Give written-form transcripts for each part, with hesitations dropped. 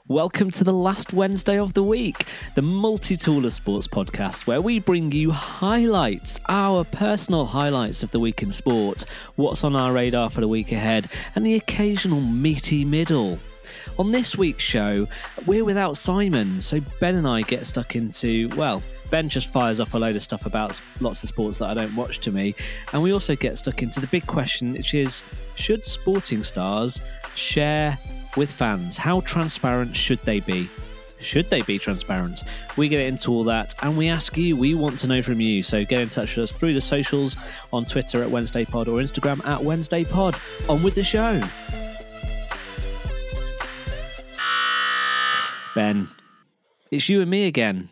Welcome to the last Wednesday of the week, the Multi-Tool of Sports podcast, where we bring you highlights, our personal highlights of the week in sport, what's on our radar for the week ahead, and the occasional meaty middle. On this week's show, we're without Simon, so Ben and I get stuck into, well, Ben just fires off a load of stuff about lots of sports that I don't watch to me, and we also get stuck into the big question, which is, should sporting stars share with fans? How transparent should they be? Should they be transparent? We get into all that, and we ask you, we want to know from you, so get in touch with us through the socials, on Twitter at WednesdayPod or Instagram at WednesdayPod. On with the show. Ben, it's you and me again.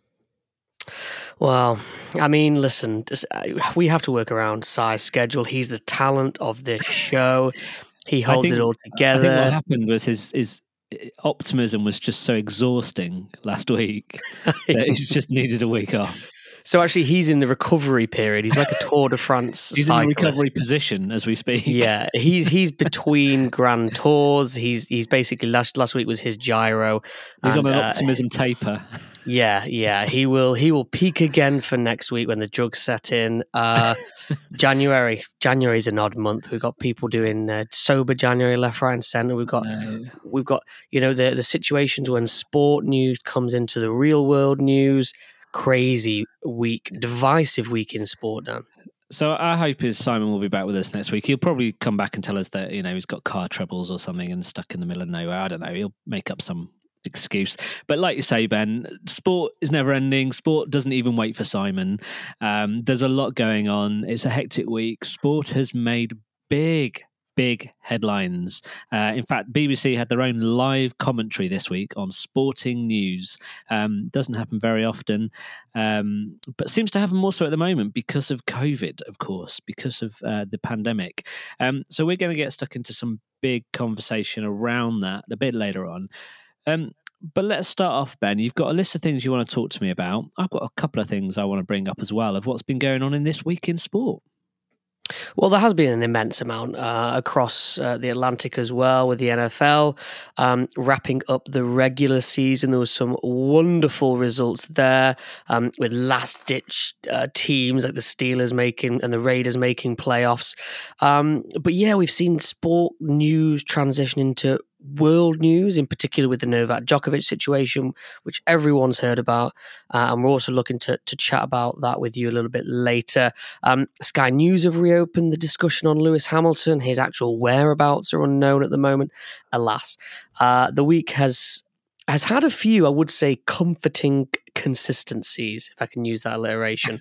Well, I mean, listen, we have to work around Si's schedule. He's the talent of this show. He holds it all together. I think what happened was his optimism was just so exhausting last week that he just needed a week off. So actually, he's in the recovery period. He's like a Tour de France He's cyclist. in recovery position as we speak. Yeah, he's between grand tours. He's basically last week was his Giro. He's on an optimism taper. Yeah. He will peak again for next week when the drugs set in. January is an odd month. We've got people doing sober January left, right, and centre. We've got the situations when sport news comes into the real world news. Crazy week, divisive week in sport, Dan. So our hope is Simon will be back with us next week. He'll probably come back and tell us that, he's got car troubles or something and stuck in the middle of nowhere. I don't know. He'll make up some excuse. But like you say, Ben, sport is never ending. Sport doesn't even wait for Simon. There's a lot going on. It's a hectic week. Sport has made big headlines. In fact, BBC had their own live commentary this week on sporting news. Doesn't happen very often, but seems to happen more so at the moment because of COVID, of course, because of the pandemic. So we're going to get stuck into some big conversation around that a bit later on. But let's start off, Ben. You've got a list of things you want to talk to me about. I've got a couple of things I want to bring up as well of what's been going on in this week in sport. Well, there has been an immense amount across the Atlantic as well with the NFL wrapping up the regular season. There was some wonderful results there with last-ditch teams like the Steelers making and the Raiders making playoffs. But yeah, we've seen sport news transition into world news, in particular with the Novak Djokovic situation, which everyone's heard about. And we're also looking to chat about that with you a little bit later. Sky News have reopened the discussion on Lewis Hamilton. His actual whereabouts are unknown at the moment, alas. The week has had a few, I would say, comforting consistencies, if I can use that alliteration.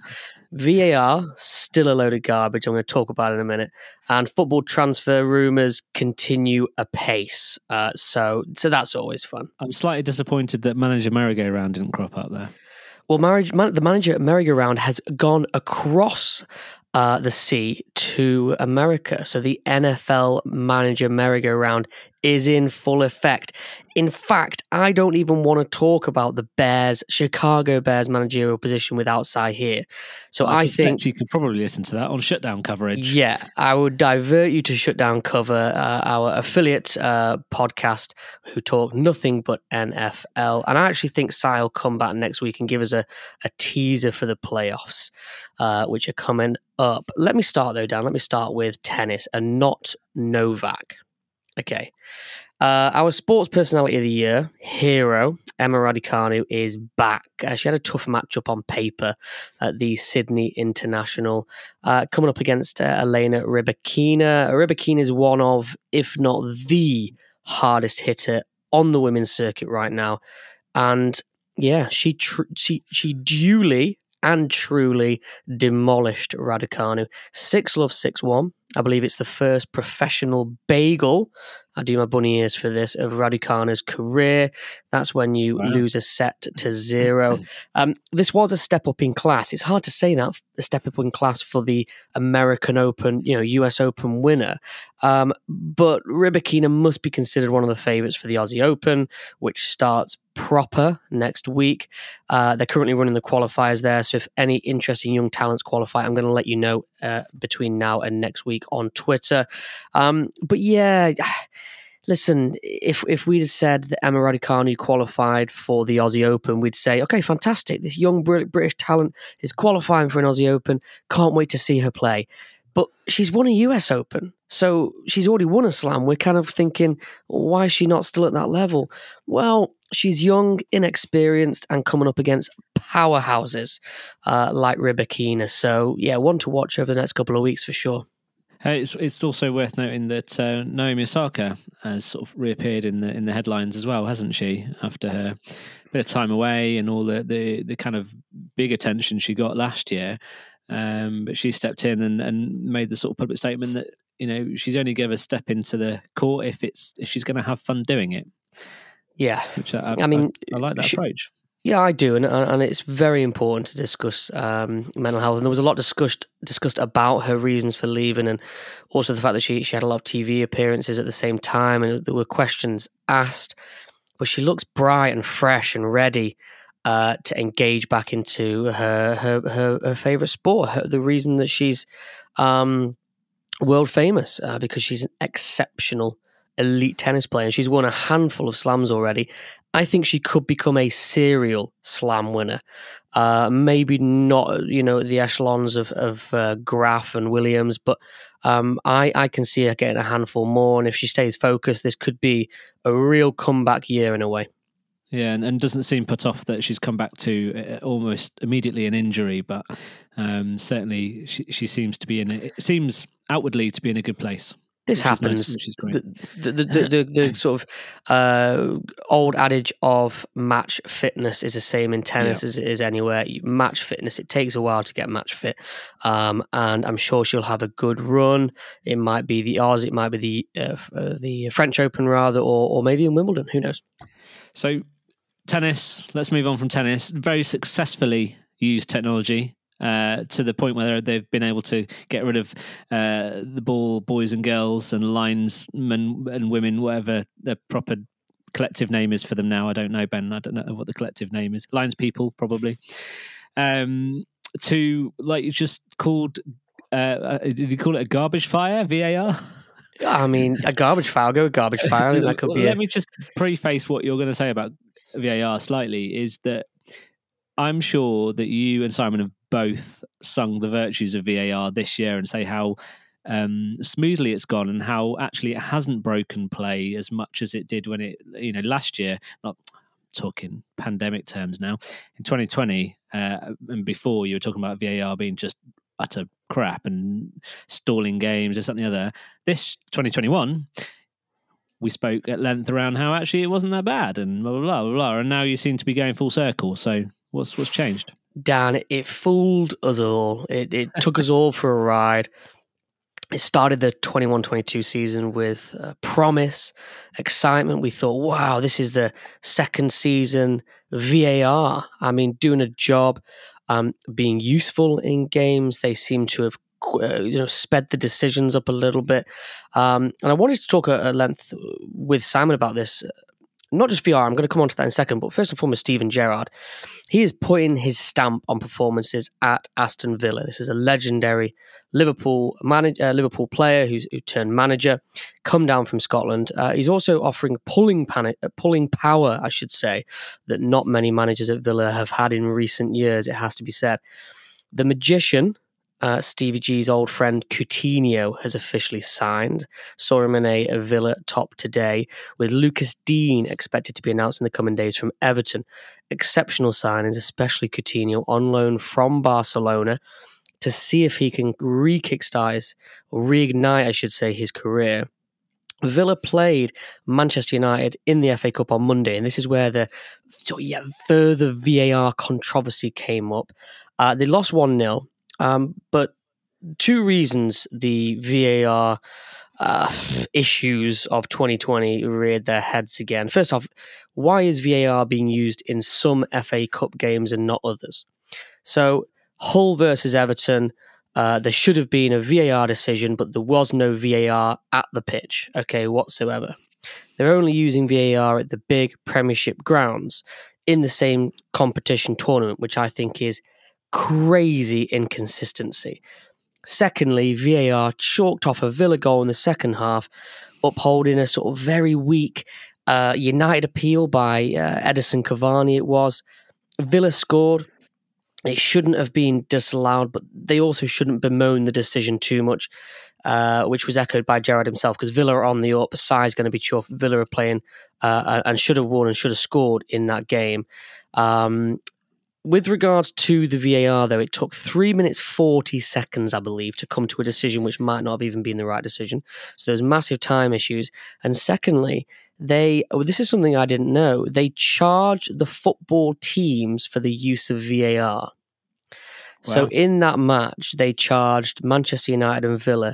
VAR, still a load of garbage. I'm going to talk about it in a minute. And football transfer rumours continue apace. So that's always fun. I'm slightly disappointed that manager merry-go-round didn't crop up there. Well, the manager merry-go-round has gone across the sea to America. So the NFL manager merry-go-round is in full effect. In fact, I don't even want to talk about the Chicago Bears managerial position without Si here. So I think you could probably listen to that on Shutdown coverage. Yeah, I would divert you to Shutdown Cover, our affiliate podcast who talk nothing but NFL. And I actually think Si will come back next week and give us a teaser for the playoffs, which are coming up. Let me start though, Dan. Let me start with tennis and not Novak. Okay. Our sports personality of the year, hero, Emma Raducanu, is back. She had a tough matchup on paper at the Sydney International, coming up against Elena Rybakina. Rybakina is one of, if not the hardest hitter on the women's circuit right now. And yeah, she duly and truly demolished Raducanu. 6-love, 6-1. I believe it's the first professional bagel, I do my bunny ears for this, of Raducanu's career. That's when you lose a set to 0. This was a step up in class. It's hard to say that, a step up in class for the American Open, US Open winner. But Rybakina must be considered one of the favourites for the Aussie Open, which starts proper next week. They're currently running the qualifiers there, so if any interesting young talents qualify, I'm going to let you know between now and next week on Twitter. But yeah, listen, if we'd have said that Emma Raducanu qualified for the Aussie Open, we'd say, okay, fantastic. This young British talent is qualifying for an Aussie Open. Can't wait to see her play. But she's won a US Open, so she's already won a slam. We're kind of thinking, why is she not still at that level? Well, she's young, inexperienced, and coming up against powerhouses like Rybakina. So, yeah, one to watch over the next couple of weeks for sure. It's also worth noting that Naomi Osaka has sort of reappeared in the headlines as well, hasn't she? After her bit of time away and all the kind of big attention she got last year. But she stepped in and made the sort of public statement that, you know, she's only going to step into the court if she's going to have fun doing it. Yeah, which I like that approach. Yeah, I do, and it's very important to discuss mental health. And there was a lot discussed about her reasons for leaving, and also the fact that she had a lot of TV appearances at the same time, and there were questions asked. But she looks bright and fresh and ready to engage back into her favorite sport. The reason that she's world famous because she's an exceptional elite tennis player, and she's won a handful of slams already. I think she could become a serial slam winner. Maybe not, the echelons of Graf and Williams, but I can see her getting a handful more. And if she stays focused, this could be a real comeback year in a way. Yeah, and doesn't seem put off that she's come back to almost immediately an injury, but certainly she seems to be it seems outwardly to be in a good place. This happens. Nice, the sort of old adage of match fitness is the same in tennis as it is anywhere. Match fitness, it takes a while to get match fit, and I'm sure she'll have a good run. It might be the Oz, it might be the French Open rather, or maybe in Wimbledon. Who knows? So, tennis. Let's move on from tennis. Very successfully used technology. To the point where they've been able to get rid of the ball boys and girls and linesmen and women, whatever the proper collective name is for them now. I don't know, Ben. I don't know what the collective name is. Lines people, probably. To, like you just called, did you call it a garbage fire, VAR? I mean, a garbage fire. I'll go with garbage fire. I think that could be Let me just preface what you're going to say about VAR slightly, is that I'm sure that you and Simon have both sung the virtues of VAR this year and say how smoothly it's gone and how actually it hasn't broken play as much as it did when it, last year, not talking pandemic terms now, in 2020 and before, you were talking about VAR being just utter crap and stalling games or something other. This 2021, we spoke at length around how actually it wasn't that bad and blah, blah, blah, blah, blah. And now you seem to be going full circle. So what's changed? Dan, it fooled us all. It took us all for a ride. It started the 21-22 season with promise, excitement. We thought, wow, this is the second season VAR. I mean, doing a job, being useful in games. They seem to have sped the decisions up a little bit. And I wanted to talk at length with Simon about this. Not just VR, I'm going to come on to that in a second, but first and foremost, Steven Gerrard. He is putting his stamp on performances at Aston Villa. This is a legendary Liverpool player who turned manager, come down from Scotland. He's also offering pulling power, I should say, that not many managers at Villa have had in recent years, it has to be said. The magician, Stevie G's old friend Coutinho, has officially signed. Saw him in a Villa top today, with Lucas Dean expected to be announced in the coming days from Everton. Exceptional signings, especially Coutinho, on loan from Barcelona, to see if he can reignite, I should say, his career. Villa played Manchester United in the FA Cup on Monday, and this is where the further VAR controversy came up. They lost 1-0. But two reasons the VAR issues of 2020 reared their heads again. First off, why is VAR being used in some FA Cup games and not others? So Hull versus Everton, there should have been a VAR decision, but there was no VAR at the pitch, whatsoever. They're only using VAR at the big Premiership grounds in the same competition tournament, which I think is crazy inconsistency. Secondly, VAR chalked off a Villa goal in the second half upholding a sort of very weak United appeal by Edison Cavani. It was. Villa scored. It shouldn't have been disallowed, but they also shouldn't bemoan the decision too much, which was echoed by Gerrard himself, because Villa are on the up. Sai's going to be chuffed. Villa are playing and should have won and should have scored in that game. With regards to the VAR, though, it took 3 minutes 40 seconds, I believe, to come to a decision which might not have even been the right decision. So there's massive time issues. And secondly, this is something I didn't know, they charge the football teams for the use of VAR. Wow. So in that match, they charged Manchester United and Villa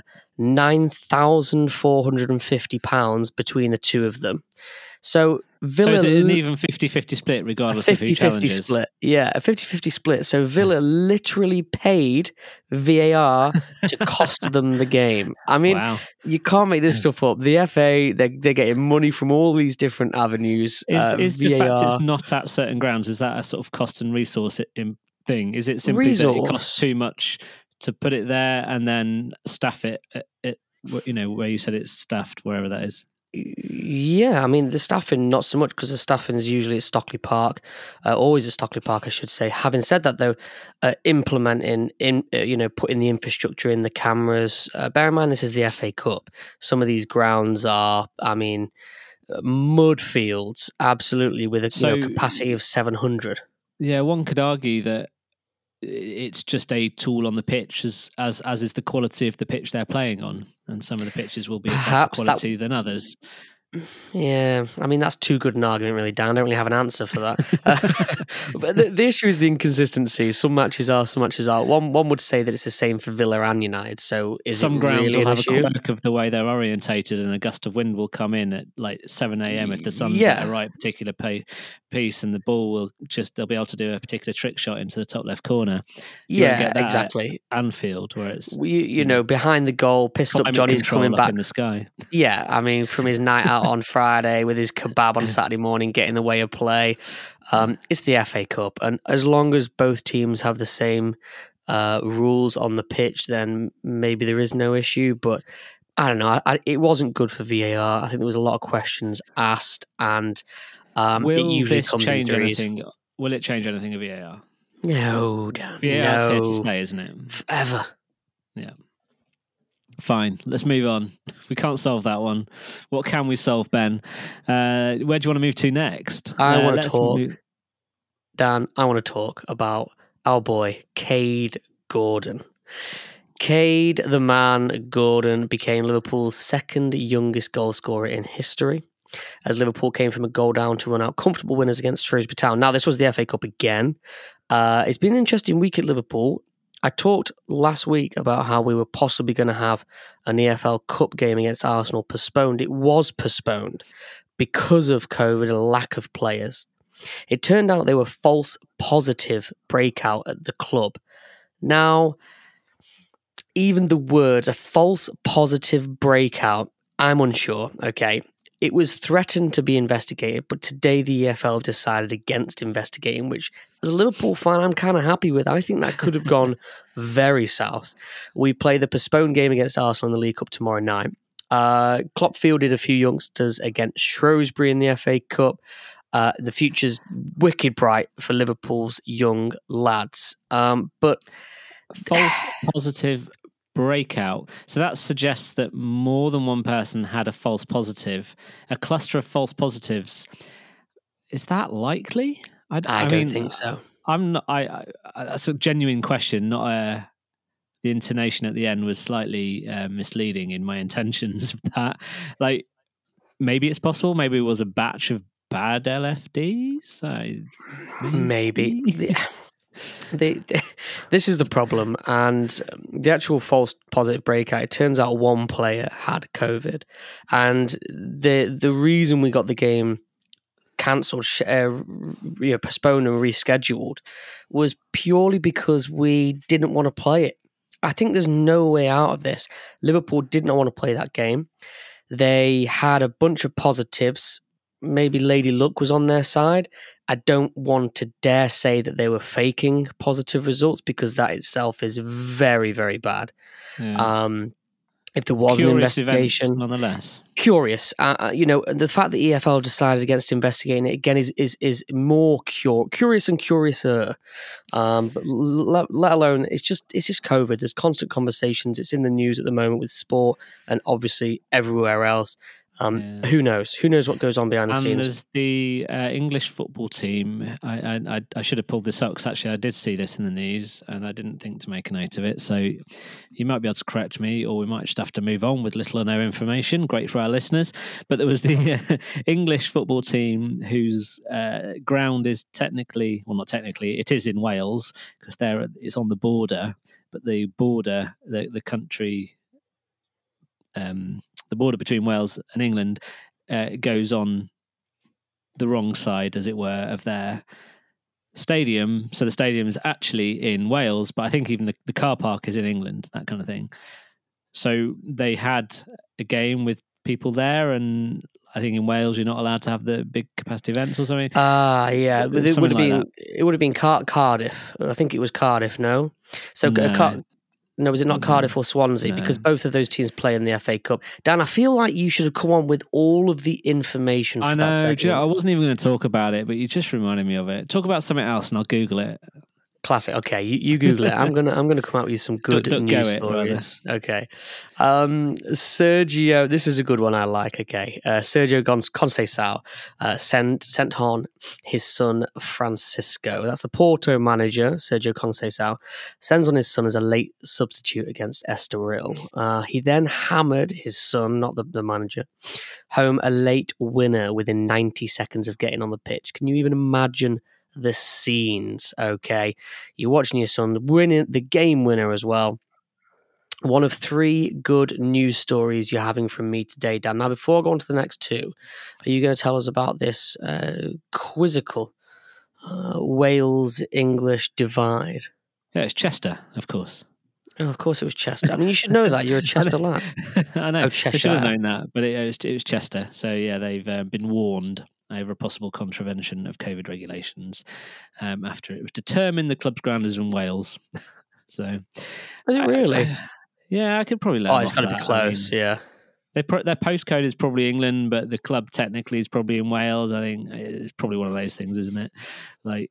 £9,450 between the two of them. So Villa... So is it an even 50-50 split regardless of who challenges? 50-50 split, yeah, a 50-50 split. So Villa literally paid VAR to cost them the game. I mean, wow. You can't make this stuff up. The FA, they're getting money from all these different avenues. Is the fact it's not at certain grounds, is that a sort of cost and resource thing? Is it simply that it costs too much to put it there and then staff it at, where you said it's staffed, wherever that is? Yeah, I mean, the staffing, not so much, because the staffing is usually at Stockley Park, always at Stockley Park, I should say. Having said that, though, implementing, putting the infrastructure in, the cameras, bear in mind this is the FA Cup. Some of these grounds are, mud fields, absolutely, with a capacity of 700. Yeah, one could argue that it's just a tool on the pitch, as is the quality of the pitch they're playing on, and some of the pitches will be of better quality than others. Yeah, I mean, that's too good an argument, really, Dan. I don't really have an answer for that. But the issue is the inconsistency. Some matches are, some matches are. One would say that it's the same for Villa and United. So is some it grounds really will have issue? a quirk of the way they're orientated, and a gust of wind will come in at like 7 a.m. if the sun's at the right particular piece, and the ball will they'll be able to do a particular trick shot into the top left corner. Yeah, exactly. Anfield, where it's behind the goal, pissed up Johnny's coming back in the sky. Yeah, I mean, from his night out on Friday with his kebab on Saturday morning, get in the way of play. It's the FA Cup, and as long as both teams have the same rules on the pitch, then maybe there is no issue. But I don't know. It wasn't good for VAR. I think there was a lot of questions asked, and it usually comes in threes. Will it change anything of VAR? No, Dan. VAR's here to stay, isn't it? Forever. Yeah. Fine, let's move on. We can't solve that one. What can we solve, Ben? Where do you want to move to next? I want to talk, Dan, I want to talk about our boy, Cade Gordon. Cade, the man, Gordon, became Liverpool's second youngest goal scorer in history, as Liverpool came from a goal down to run out comfortable winners against Shrewsbury Town. Now, this was the FA Cup again. It's been an interesting week at Liverpool. I talked last week about how we were possibly going to have an EFL Cup game against Arsenal postponed. It was postponed because of COVID, a lack of players. It turned out they were false positive breakout at the club. Now, even the words, a false positive breakout, I'm unsure, okay? It was threatened to be investigated, but today the EFL decided against investigating, which, as a Liverpool fan, I'm kind of happy with. I think that could have gone very south. We play the postponed game against Arsenal in the League Cup tomorrow night. Klopp fielded a few youngsters against Shrewsbury in the FA Cup. The future's wicked bright for Liverpool's young lads. But false positive breakout. So that suggests that more than one person had a false positive. A cluster of false positives. Is that likely? I don't think so. I'm not. That's a genuine question. Not the intonation at the end was slightly misleading in my intentions of that. Like, maybe it's possible. Maybe it was a batch of bad LFDs. Maybe. This is the problem, and the actual false positive breakout, it turns out one player had COVID, and the reason we got the game cancelled, postponed and rescheduled was purely because we didn't want to play it. I think there's no way out of this. Liverpool did not want to play that game. They had a bunch of positives. Maybe Lady Luck was on their side. I don't want to dare say that they were faking positive results, because that itself is very, very bad. Yeah. if there was Curious an investigation. event, nonetheless. Curious, the fact that EFL decided against investigating it again is more curious and curiouser. But let alone it's just COVID. There's constant conversations. It's in the news at the moment with sport and obviously everywhere else. Who knows? Who knows what goes on behind the scenes? And there's the English football team. I should have pulled this up because actually I did see this in the news and I didn't think to make a note of it. So you might be able to correct me, or we might just have to move on with little or no information. Great for our listeners. But there was the English football team whose ground is not technically, it is in Wales because it's on the border. But the border, the country. The border between Wales and England goes on the wrong side, as it were, of their stadium. So the stadium is actually in Wales, but I think even the car park is in England, that kind of thing. So they had a game with people there, and I think in Wales you're not allowed to have the big capacity events or something. Yeah, but it would have been Cardiff. I think it was Cardiff. No, so no, was it not Cardiff or Swansea? No. Because both of those teams play in the FA Cup. Dan, I feel like you should have come on with all of the information for that segment. I wasn't even going to talk about it, but you just reminded me of it. Talk about something else and I'll Google it. Classic. Okay, you Google it. I'm gonna come out with you some good news stories. Okay, Sergio. This is a good one. I like. Okay, Sergio Conceição sent on his son Francisco. That's the Porto manager. Sergio Conceição sends on his son as a late substitute against Estoril. He then hammered his son, not the manager, home a late winner within 90 seconds of getting on the pitch. Can you even imagine the scenes? Okay, you're watching your son winning the game winner as well. One of 3 good news stories you're having from me today, Dan. Now, before I go on to the next 2, are you going to tell us about this quizzical Wales-English divide? Yeah, it's Chester, of course. Oh, of course it was Chester. I mean, you should know that. You're a Chester lad. I know. Oh, Cheshire. I should have known that, but it was Chester. So, yeah, they've been warned over a possible contravention of COVID regulations after it was determined the club's ground is in Wales. So, is it really? Yeah, I could probably learn. It's got to be close. Yeah, their postcode is probably England, but the club technically is probably in Wales. I think it's probably one of those things, isn't it? Like,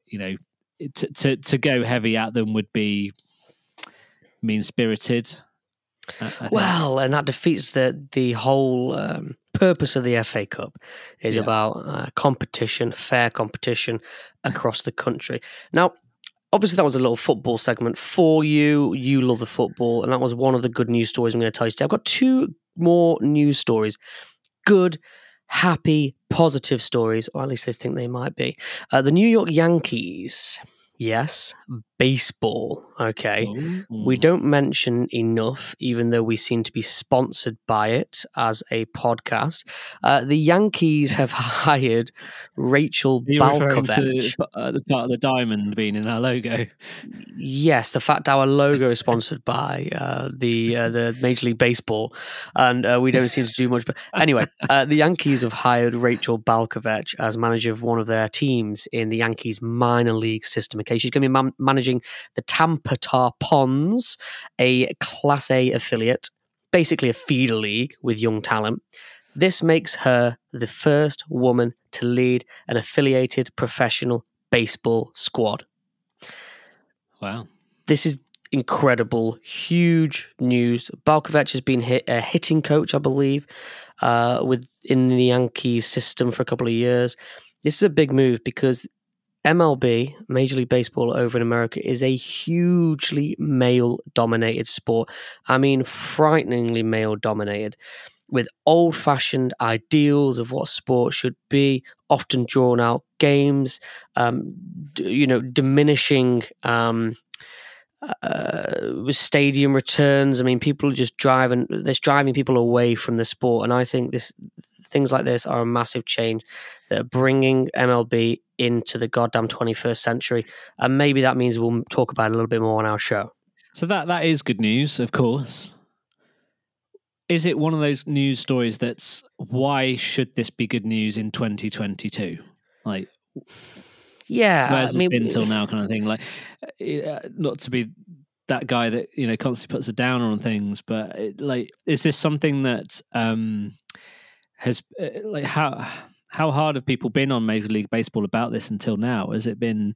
to go heavy at them would be mean-spirited. Well, and that defeats the whole purpose of the FA Cup is about competition, fair competition across the country. Now, obviously, that was a little football segment for you. You love the football, and that was one of the good news stories I'm going to tell you today. I've got 2 more news stories. Good, happy, positive stories, or at least they think they might be. The New York Yankees. Yes, baseball. Okay. Ooh. We don't mention enough, even though we seem to be sponsored by it as a podcast. The Yankees have hired Rachel Balkovec. The part of the diamond being in our logo. Yes, the fact our logo is sponsored by the Major League Baseball, and we don't seem to do much. But anyway, the Yankees have hired Rachel Balkovec as manager of one of their teams in the Yankees minor league system. Okay, she's going to be managing the Tampa Tarpons, a Class A affiliate, basically a feeder league with young talent. This makes her the first woman to lead an affiliated professional baseball squad. Wow. This is incredible, huge news. Balkovec has been a hitting coach, I believe, in the Yankees system for a couple of years. This is a big move because MLB, Major League Baseball over in America, is a hugely male-dominated sport. I mean, frighteningly male-dominated, with old-fashioned ideals of what sport should be, often drawn-out games, diminishing stadium returns. I mean, people are just driving people away from the sport, and I think things like this are a massive change that are bringing MLB into the goddamn 21st century, and maybe that means we'll talk about it a little bit more on our show. So that is good news, of course. Is it one of those news stories that's why should this be good news in 2022? Like, yeah, where's it been till now, kind of thing. Like, not to be that guy that constantly puts a downer on things. But is this something that has how hard have people been on Major League Baseball about this until now? Has it been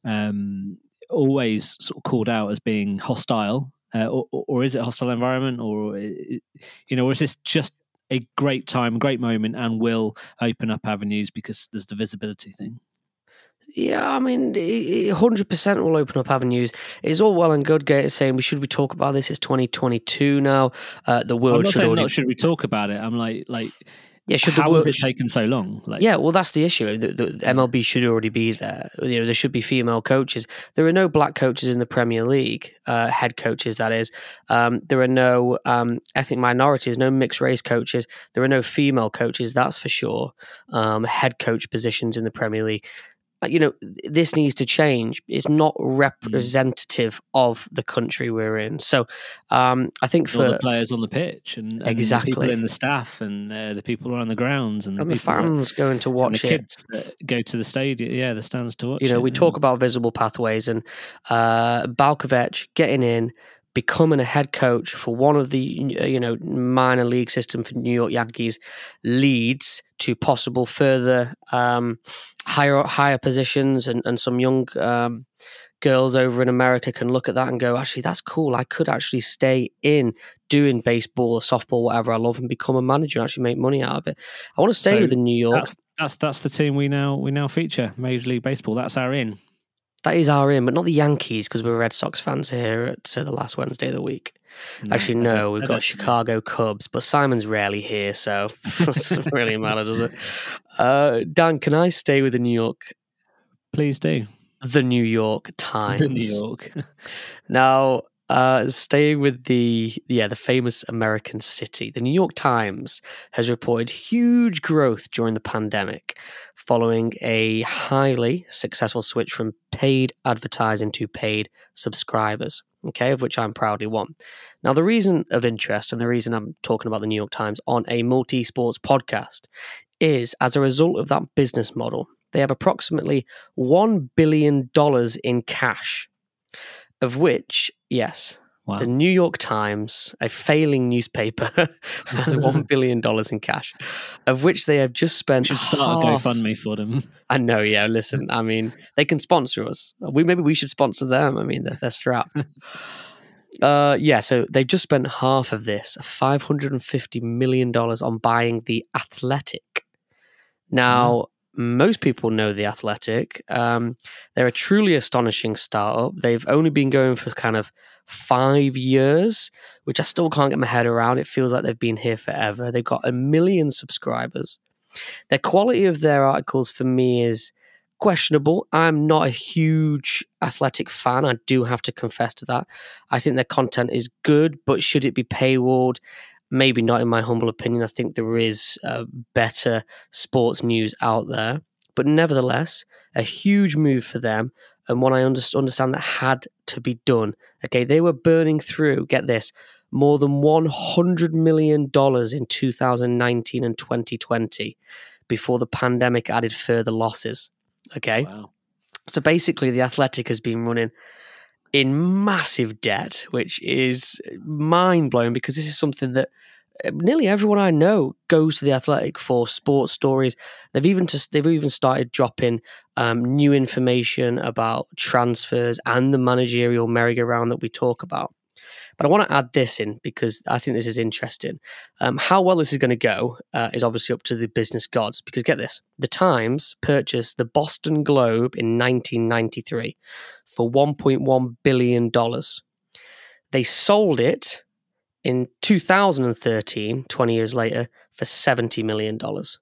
always sort of called out as being hostile, or is it a hostile environment, or or is this just a great time, great moment, and will open up avenues because there's the visibility thing? Yeah, I mean, 100% will open up avenues. It's all well and good saying should we talk about this? It's 2022 now. The world I'm not should saying already. Not should we talk about it? I'm like yeah. Should how the world has it taken so long? yeah, well, that's the issue. The MLB should already be there. There should be female coaches. There are no black coaches in the Premier League, head coaches, that is. There are no ethnic minorities, no mixed race coaches. There are no female coaches, that's for sure. Head coach positions in the Premier League. This needs to change. It's not representative of the country we're in. So I think for the players on the pitch and exactly the people in the staff and the people around the grounds and the fans going to watch the kids that go to the stadium, the stands to watch. We talk about visible pathways, and Balkovec getting in, becoming a head coach for one of the minor league system for New York Yankees leads to possible further higher positions, and some young girls over in America can look at that and go, actually, that's cool. I could actually stay in doing baseball or softball, whatever I love, and become a manager and actually make money out of it. I want to stay with the New York. That's the team we now feature, Major League Baseball. That's our in. That is our in, but not the Yankees, because we're Red Sox fans here at the last Wednesday of the week. Actually, no, we've got Chicago Cubs, but Simon's rarely here, so it doesn't really matter, does it? Dan, can I stay with the New York? Please do. The New York Times. The New York. Now, staying with the famous American city, the New York Times has reported huge growth during the pandemic, following a highly successful switch from paid advertising to paid subscribers, of which I'm proudly one. Now, the reason of interest and the reason I'm talking about the New York Times on a multi-sports podcast is as a result of that business model, they have approximately $1 billion in cash, of which, yes, wow, the New York Times, a failing newspaper, has $1 billion in cash, of which they have just spent half. Should start a GoFundMe for them. I know, yeah, listen, I mean, they can sponsor us. Maybe we should sponsor them. I mean, they're strapped. So they've just spent half of this, $550 million, on buying The Athletic. Now, most people know The Athletic. They're a truly astonishing startup. They've only been going for kind of 5 years, which I still can't get my head around. It feels like they've been here forever. They've got 1 million subscribers. The quality of their articles for me is questionable. I'm not a huge Athletic fan. I do have to confess to that. I think their content is good, but should it be paywalled? Maybe not, in my humble opinion. I think there is better sports news out there. But nevertheless, a huge move for them, and one I understand that had to be done. Okay, they were burning through, get this, more than $100 million in 2019 and 2020 before the pandemic added further losses. Okay, wow. So basically The Athletic has been running in massive debt, which is mind-blowing, because this is something that nearly everyone I know goes to The Athletic for sports stories. They've even started dropping new information about transfers and the managerial merry-go-round that we talk about. But I want to add this in because I think this is interesting. How well this is going to go is obviously up to the business gods, because get this, the Times purchased the Boston Globe in 1993 for $1.1 billion. They sold it in 2013, 20 years later, for $70 million.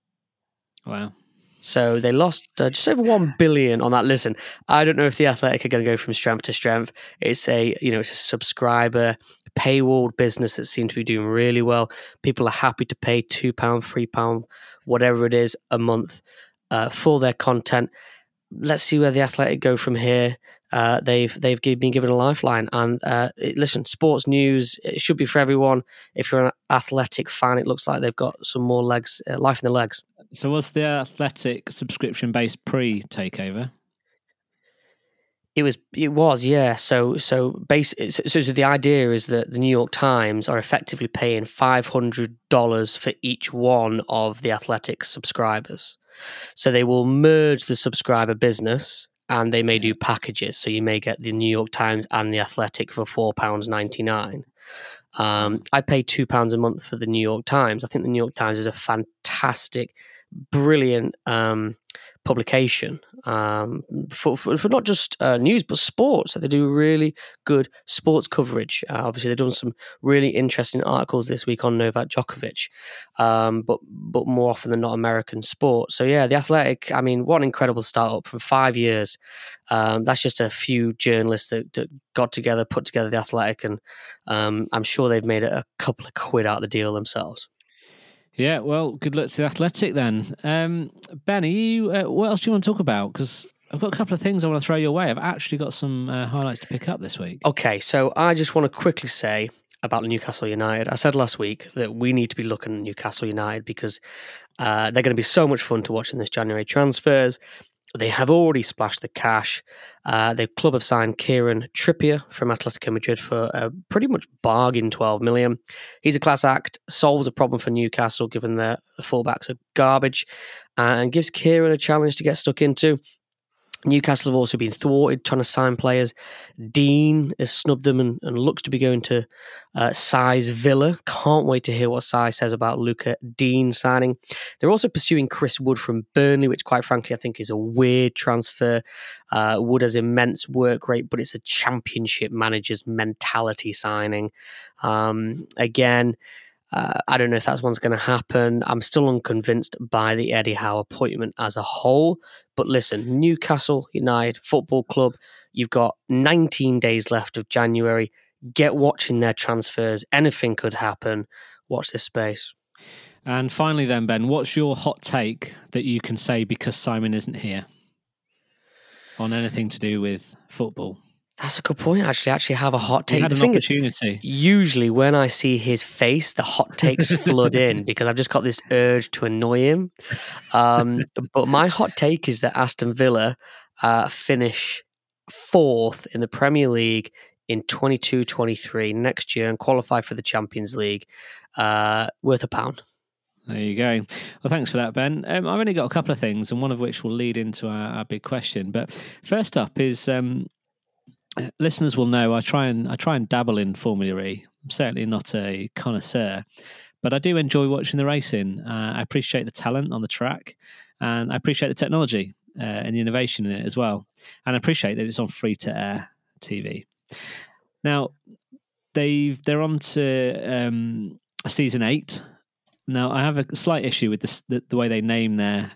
Wow. So they lost just over $1 billion on that. Listen, I don't know if The Athletic are going to go from strength to strength. It's a subscriber, paywalled business that seems to be doing really well. People are happy to pay £2, £3, whatever it is, a month for their content. Let's see where The Athletic go from here. They've been given a lifeline, and listen, sports news, it should be for everyone. If you're an Athletic fan, it looks like they've got some more legs, life in the legs. So was The Athletic subscription based pre-takeover? It was, yeah. So the idea is that the New York Times are effectively paying $500 for each one of the Athletic subscribers. So they will merge the subscriber business, and they may do packages. So you may get the New York Times and the Athletic for £4.99. I pay £2 a month for the New York Times. I think the New York Times is a fantastic, brilliant publication for not just news but sports. So they do really good sports coverage. Obviously, they've done some really interesting articles this week on Novak Djokovic, but more often than not American sport. So yeah, the Athletic. I mean, what an incredible startup for 5 years. That's just a few journalists that got together, put together the Athletic, and I'm sure they've made a couple of quid out of the deal themselves. Yeah, well, good luck to the Athletic then. Ben, are you, what else do you want to talk about? Because I've got a couple of things I want to throw your way. I've actually got some highlights to pick up this week. Okay, so I just want to quickly say about Newcastle United. I said last week that we need to be looking at Newcastle United because they're going to be so much fun to watch in this January transfers. They have already splashed the cash. The club have signed Kieran Trippier from Atletico Madrid for a pretty much bargain $12 million. He's a class act, solves a problem for Newcastle given the fullbacks are garbage, and gives Kieran a challenge to get stuck into. Newcastle have also been thwarted trying to sign players. Dean has snubbed them and looks to be going to Sai's Villa. Can't wait to hear what Sai says about Luca Dean signing. They're also pursuing Chris Wood from Burnley, which quite frankly I think is a weird transfer. Wood has immense work rate, but it's a championship manager's mentality signing. Again, I don't know if that's one's going to happen. I'm still unconvinced by the Eddie Howe appointment as a whole. But listen, Newcastle United Football Club, you've got 19 days left of January. Get watching their transfers. Anything could happen. Watch this space. And finally then, Ben, what's your hot take that you can say because Simon isn't here on anything to do with football? That's a good point. I actually have a hot take. You had an opportunity. Usually when I see his face, the hot takes flood in because I've just got this urge to annoy him. But my hot take is that Aston Villa finish 4th in the Premier League in 22-23 next year and qualify for the Champions League. Worth £1. There you go. Well, thanks for that, Ben. I've only got a couple of things, and one of which will lead into our big question. But first up is... listeners will know I try and dabble in Formula E. I'm certainly not a connoisseur, but I do enjoy watching the racing. I appreciate the talent on the track, and I appreciate the technology and the innovation in it as well. And I appreciate that it's on free-to-air TV. Now, they're on to season 8. Now, I have a slight issue with the way they name their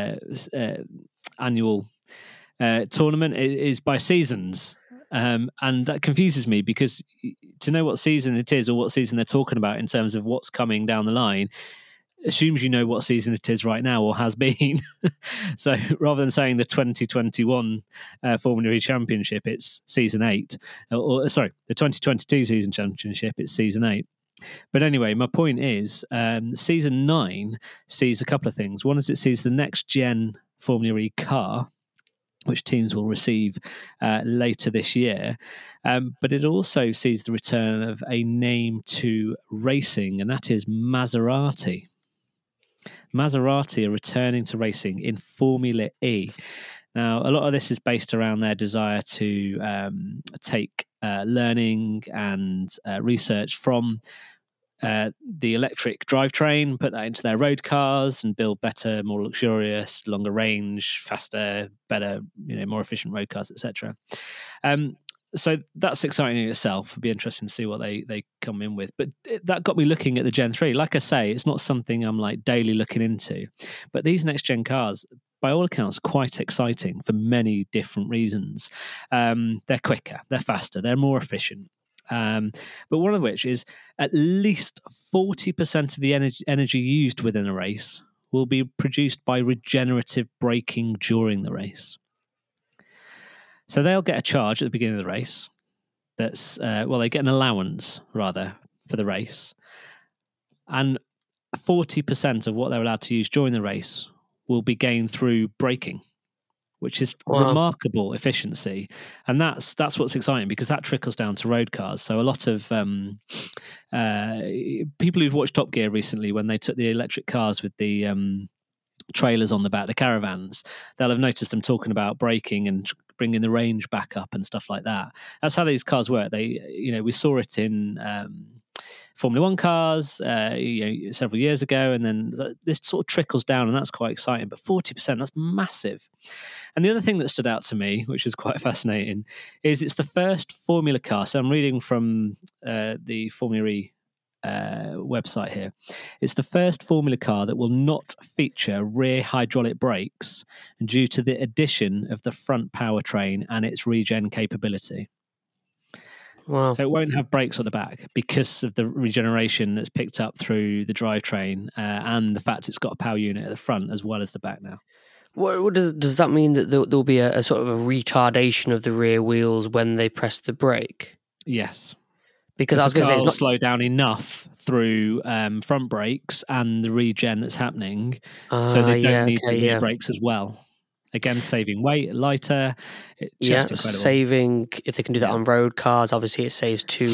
annual tournament. It is by seasons. And that confuses me because to know what season it is or what season they're talking about in terms of what's coming down the line assumes you know what season it is right now or has been. So rather than saying the 2021 Formula E Championship, it's season 8. Or sorry, the 2022 season championship, it's season 8. But anyway, my point is season 9 sees a couple of things. One is it sees the next gen Formula E car, which teams will receive later this year. But it also sees the return of a name to racing, and that is Maserati. Maserati are returning to racing in Formula E. Now, a lot of this is based around their desire to take learning and research from the electric drivetrain, put that into their road cars and build better, more luxurious, longer range, faster, better, more efficient road cars, etc. So that's exciting in itself. It'd be interesting to see what they come in with. But that got me looking at the Gen 3. Like I say, it's not something I'm like daily looking into. But these next gen cars, by all accounts, quite exciting for many different reasons. They're quicker, they're faster, they're more efficient. But one of which is at least 40% of the energy used within a race will be produced by regenerative braking during the race. So they'll get a charge at the beginning of the race. That's they get an allowance rather for the race, and 40% of what they're allowed to use during the race will be gained through braking. which is Wow. remarkable efficiency. And that's what's exciting, because that trickles down to road cars. So a lot of people who've watched Top Gear recently, when they took the electric cars with the trailers on the back, the caravans, they'll have noticed them talking about braking and bringing the range back up and stuff like that. That's how these cars work. They, we saw it in Formula One cars several years ago, and then this sort of trickles down, and that's quite exciting. But 40%, that's massive. And the other thing that stood out to me, which is quite fascinating, is it's the first Formula car. So I'm reading from the Formula E website here. It's the first Formula car that will not feature rear hydraulic brakes due to the addition of the front powertrain and its regen capability. Wow. So it won't have brakes on the back because of the regeneration that's picked up through the drivetrain and the fact it's got a power unit at the front as well as the back now. What does that mean, that there'll be a sort of a retardation of the rear wheels when they press the brake? Yes. Because I was going to say, it's not slow down enough through front brakes and the regen that's happening, so they don't need the rear brakes as well. Again, saving weight, lighter. Just incredible. Saving, if they can do that on road cars, obviously it saves two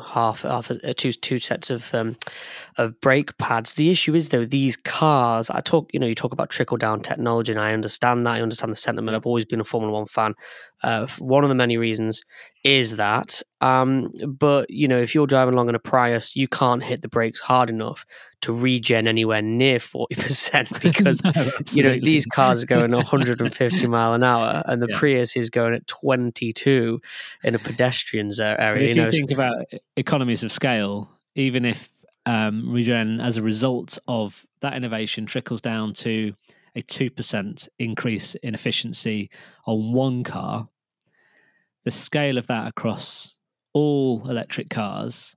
sets of brake pads. The issue is, though, these cars, you talk about trickle down technology, and I understand that. I understand the sentiment. I've always been a Formula One fan. One of the many reasons is that. But if you're driving along in a Prius, you can't hit the brakes hard enough to regen anywhere near 40% because No, these cars are going 150 mile an hour, and the Prius is going at 22 in a pedestrian's area. If you think about economies of scale, even if regen as a result of that innovation trickles down to a 2% increase in efficiency on one car, the scale of that across all electric cars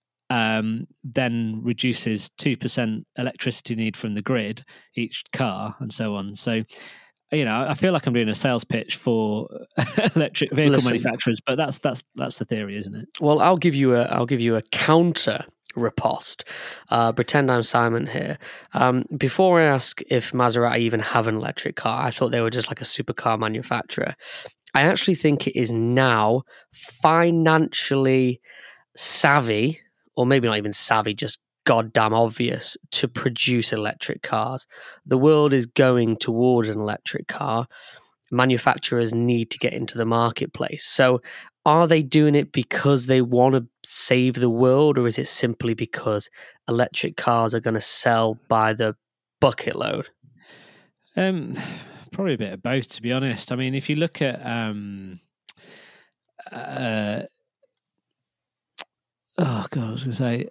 then reduces 2% electricity need from the grid each car, and so on. So, I feel like I'm doing a sales pitch for electric vehicle manufacturers, but that's the theory, isn't it? Well, I'll give you a counter riposte. Pretend I'm Simon here. Before I ask if Maserati even have an electric car, I thought they were just like a supercar manufacturer. I actually think it is now financially savvy, or maybe not even savvy, just goddamn obvious, to produce electric cars. The world is going towards an electric car. Manufacturers need to get into the marketplace. So are they doing it because they want to save the world, or is it simply because electric cars are going to sell by the bucket load? Probably a bit of both, to be honest. I mean, if you look at I was going to say,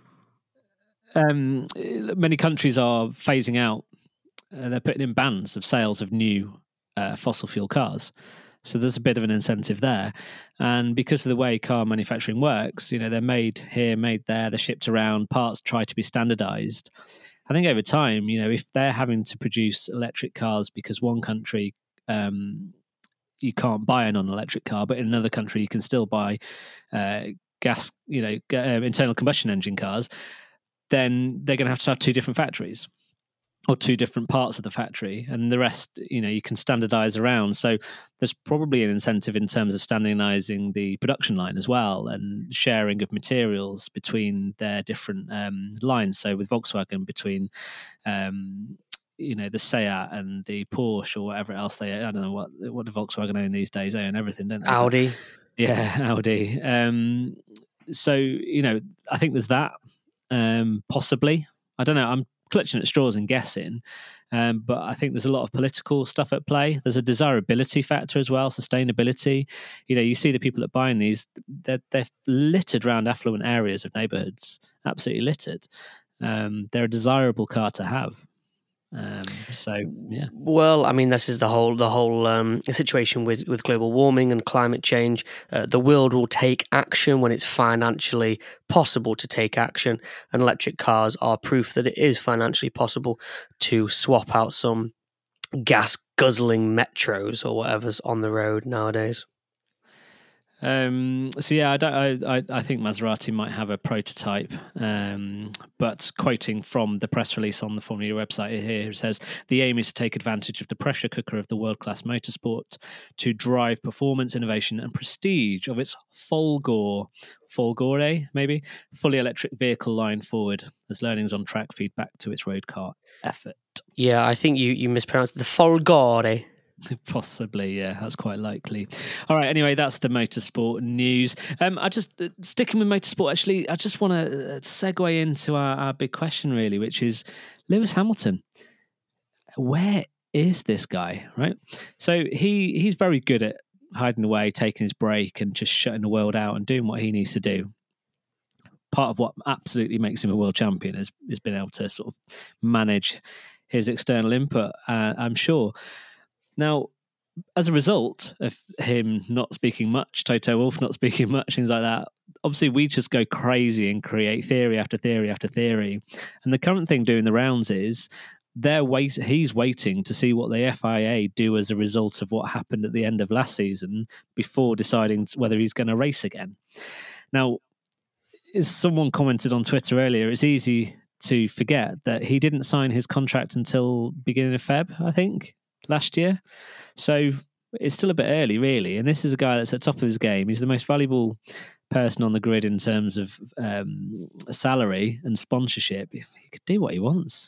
many countries are phasing out. They're putting in bans of sales of new fossil fuel cars. So there's a bit of an incentive there. And because of the way car manufacturing works, they're made here, made there, they're shipped around, parts try to be standardized. I think over time, if they're having to produce electric cars because one country you can't buy a non-electric car, but in another country you can still buy gas, internal combustion engine cars, then they're going to have two different factories or two different parts of the factory, and the rest, you can standardize around. So there's probably an incentive in terms of standardizing the production line as well, and sharing of materials between their different lines. So with Volkswagen, between the Seat and the Porsche or whatever else I don't know what the Volkswagen own these days. They own everything, don't they? Audi. Audi. So, I think there's that. Possibly. I don't know. I'm clutching at straws and guessing. But I think there's a lot of political stuff at play. There's a desirability factor as well, sustainability. You see the people that are buying these, they're littered around affluent areas of neighborhoods, absolutely littered. They're a desirable car to have. So yeah. Well, I mean, this is the whole situation with global warming and climate change. The world will take action when it's financially possible to take action, and electric cars are proof that it is financially possible to swap out some gas guzzling metros or whatever's on the road nowadays. So yeah, I think Maserati might have a prototype, but quoting from the press release on the Formula E website here, it says the aim is to take advantage of the pressure cooker of the world-class motorsport to drive performance, innovation, and prestige of its Folgore, maybe fully electric vehicle line forward as learnings on track feedback to its road car effort. Yeah, I think you mispronounced the Folgore. Possibly, yeah, that's quite likely. All right, anyway, that's the motorsport news. I just sticking with motorsport. Actually, I just want to segue into our big question, really, which is Lewis Hamilton. Where is this guy? Right. So he's very good at hiding away, taking his break, and just shutting the world out and doing what he needs to do. Part of what absolutely makes him a world champion is being able to sort of manage his external input. I'm sure. Now, as a result of him not speaking much, Toto Wolff not speaking much, things like that, obviously we just go crazy and create theory after theory after theory. And the current thing doing the rounds is he's waiting to see what the FIA do as a result of what happened at the end of last season before deciding whether he's going to race again. Now, as someone commented on Twitter earlier, it's easy to forget that he didn't sign his contract until beginning of Feb, I think, last year. So it's still a bit early, really. And this is a guy that's at the top of his game. He's the most valuable person on the grid in terms of salary and sponsorship. He could do what he wants.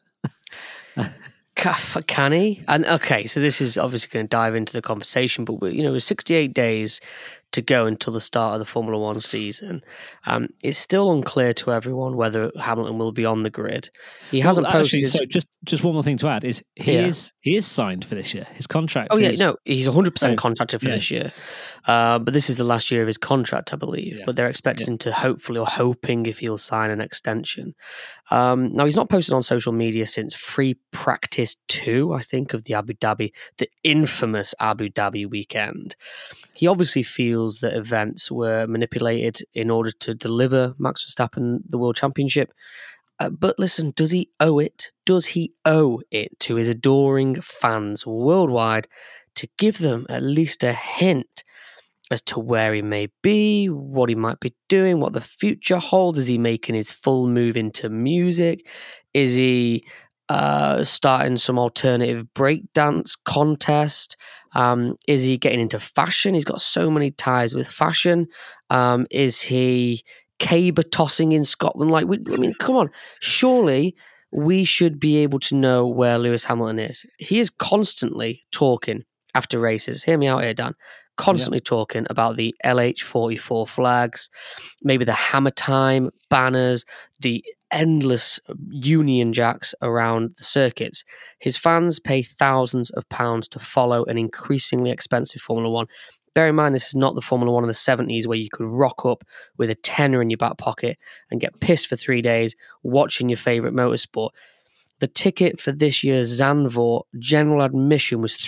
Can he? And okay, so this is obviously going to dive into the conversation, but with 68 days to go until the start of the Formula One season, it's still unclear to everyone whether Hamilton will be on the grid. He hasn't posted. Actually, so just one more thing to add is he is signed for this year. His contract. Oh yeah, he's 100% contracted for this year. But this is the last year of his contract, I believe. Yeah. But they're expecting to hopefully, or hoping, if he'll sign an extension. Now he's not posted on social media since Free Practice 2, I think, of the infamous Abu Dhabi weekend. He obviously feels that events were manipulated in order to deliver Max Verstappen the World Championship. But listen, does he owe it? Does he owe it to his adoring fans worldwide to give them at least a hint as to where he may be, what he might be doing, what the future holds? Is he making his full move into music? Is he starting some alternative breakdance contest? Is he getting into fashion? He's got so many ties with fashion. Is he caber tossing in Scotland? Come on. Surely we should be able to know where Lewis Hamilton is. He is constantly talking after races. Hear me out here, Dan. Constantly talking about the LH44 flags, maybe the Hammer Time banners, the endless Union Jacks around the circuits. His fans pay thousands of pounds to follow an increasingly expensive Formula One. Bear in mind, this is not the Formula One in the 70s where you could rock up with a tenner in your back pocket and get pissed for 3 days watching your favourite motorsport. The ticket for this year's Zandvoort general admission was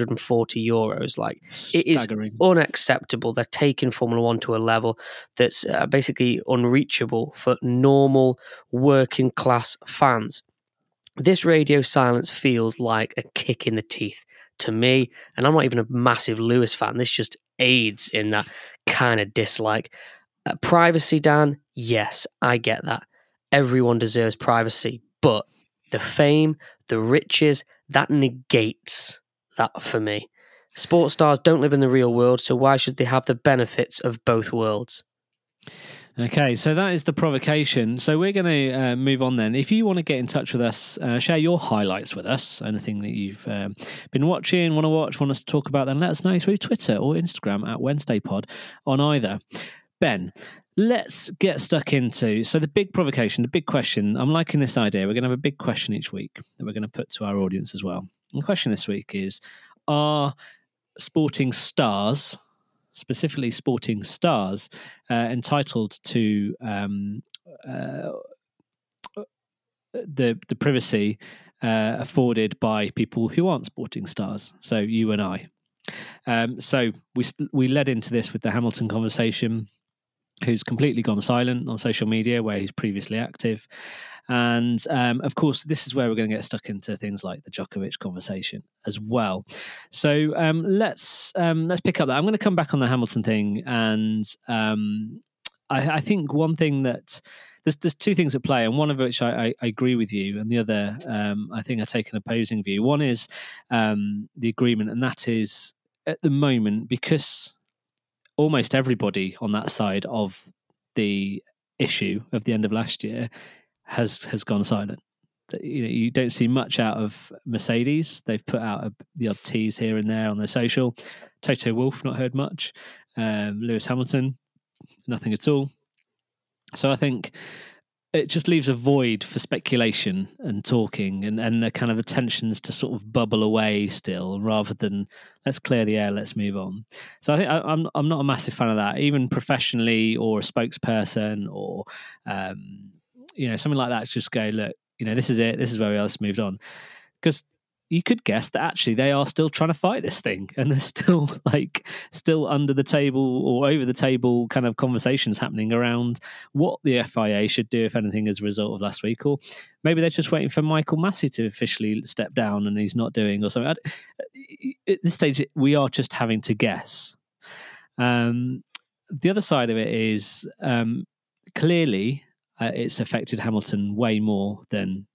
€340. It is unacceptable. They're taking Formula One to a level that's basically unreachable for normal working class fans. This radio silence feels like a kick in the teeth to me, and I'm not even a massive Lewis fan. This just aids in that kind of dislike. Privacy, Dan? Yes, I get that. Everyone deserves privacy, but the fame, the riches, that negates that for me. Sports stars don't live in the real world, so why should they have the benefits of both worlds? Okay, so that is the provocation. So we're going to move on then. If you want to get in touch with us, share your highlights with us, anything that you've been watching, want us to talk about, then let us know through Twitter or Instagram at WednesdayPod on either. Ben, let's get stuck into, so the big provocation, the big question. I'm liking this idea. We're going to have a big question each week that we're going to put to our audience as well. And the question this week is, are sporting stars, specifically sporting stars, entitled to the privacy afforded by people who aren't sporting stars? So you and I. So we led into this with the Hamilton conversation, who's completely gone silent on social media where he's previously active. And of course, this is where we're going to get stuck into things like the Djokovic conversation as well. So let's pick up that. I'm going to come back on the Hamilton thing, and I think one thing that there's two things at play, and one of which I agree with you, and the other I think I take an opposing view. One is the agreement, and that is at the moment, because almost everybody on that side of the issue of the end of last year has gone silent. You don't see much out of Mercedes. They've put out the odd tease here and there on their social. Toto Wolff, not heard much. Lewis Hamilton, nothing at all. So I think it just leaves a void for speculation and talking, and the kind of the tensions to sort of bubble away still, rather than let's clear the air, let's move on. So I think I'm not a massive fan of that, even professionally, or a spokesperson, or something like that. Just go, look, this is it. This is where we are. Let's move on, because you could guess that actually they are still trying to fight this thing, and there's still under the table or over the table kind of conversations happening around what the FIA should do, if anything, as a result of last week. Or maybe they're just waiting for Michael Massey to officially step down and he's not doing, or something. At this stage, we are just having to guess. The other side of it is clearly it's affected Hamilton way more than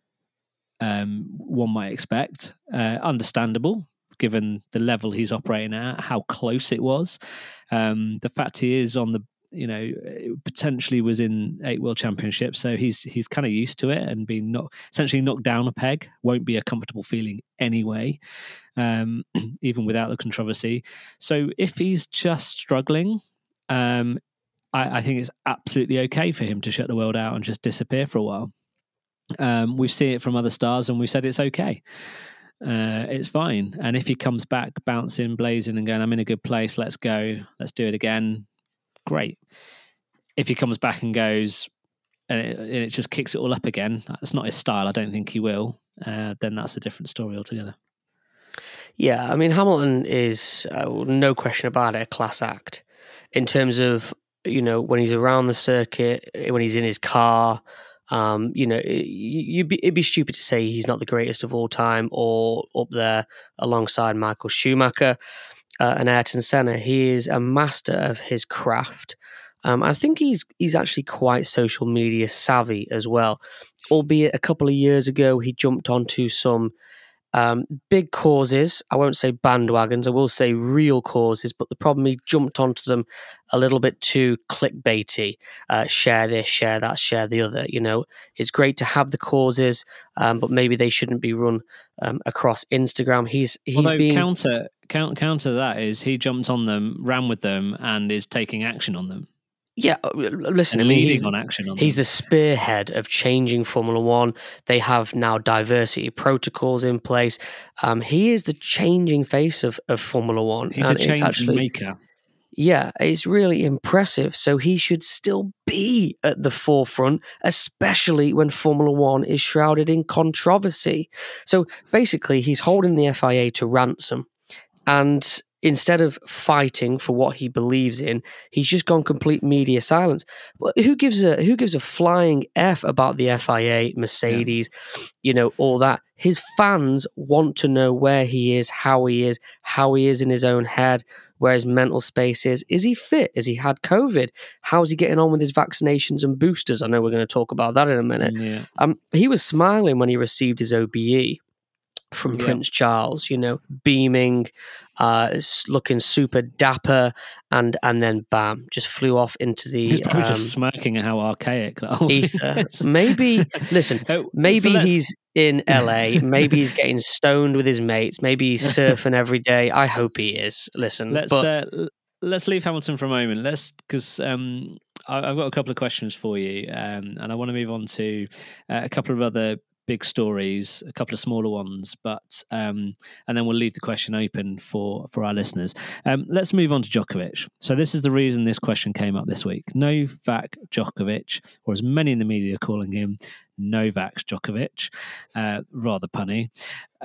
one might expect. Understandable, given the level he's operating at, how close it was. The fact he is on the, potentially was in 8 World Championships, so he's kind of used to it, and being essentially knocked down a peg won't be a comfortable feeling anyway, even without the controversy. So if he's just struggling, I think it's absolutely okay for him to shut the world out and just disappear for a while. We see it from other stars, and we said it's okay. It's fine. And if he comes back bouncing, blazing, and going, I'm in a good place, let's go, let's do it again, great. If he comes back and goes, and it just kicks it all up again, that's not his style, I don't think he will, then that's a different story altogether. Yeah, I mean, Hamilton is, no question about it, a class act. In terms of, when he's around the circuit, when he's in his car, it'd be stupid to say he's not the greatest of all time, or up there alongside Michael Schumacher and Ayrton Senna. He is a master of his craft. I think he's actually quite social media savvy as well, albeit a couple of years ago he jumped onto some big causes. I won't say bandwagons, I will say real causes, but the problem, he jumped onto them a little bit too clickbaity. Share this, share that, share the other. It's great to have the causes, but maybe they shouldn't be run across Instagram. He's being counter that is he jumped on them, ran with them, and is taking action on them. Yeah, listen, leading on action on he's them. the spearhead of changing Formula One. They have now diversity protocols in place. He is the changing face of Formula One. He's a change maker. Yeah, it's really impressive. So he should still be at the forefront, especially when Formula One is shrouded in controversy. So basically, he's holding the FIA to ransom, and instead of fighting for what he believes in, he's just gone complete media silence. But who gives a flying F about the FIA, Mercedes, all that? His fans want to know where he is, how he is in his own head, where his mental space is. Is he fit? Has he had COVID? How's he getting on with his vaccinations and boosters? I know we're going to talk about that in a minute. Yeah. He was smiling when he received his OBE from Prince Charles, beaming, looking super dapper, and then bam, just flew off into the. He's probably just smirking at how archaic that whole ether. Maybe he's in LA. Maybe he's getting stoned with his mates. Maybe he's surfing every day. I hope he is. Listen, let's leave Hamilton for a moment. Because I've got a couple of questions for you, and I want to move on to a couple of other big stories, a couple of smaller ones, but and then we'll leave the question open for our listeners. Let's move on to Djokovic. So this is the reason this question came up this week. Novak Djokovic, or as many in the media are calling him, Novak Djokovic, rather punny.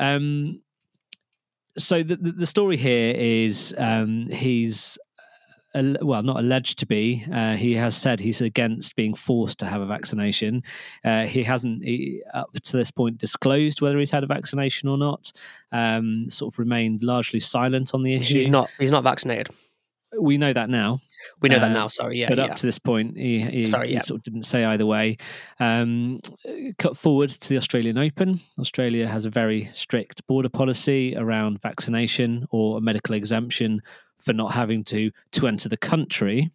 So the story here is he's not alleged to be. He has said he's against being forced to have a vaccination. He hasn't, up to this point, disclosed whether he's had a vaccination or not. Sort of remained largely silent on the issue. He's not vaccinated. We know that now. We know that now. Sorry, yeah. But up to this point, he sort of didn't say either way. Cut forward to the Australian Open. Australia has a very strict border policy around vaccination or a medical exemption for not having to enter the country.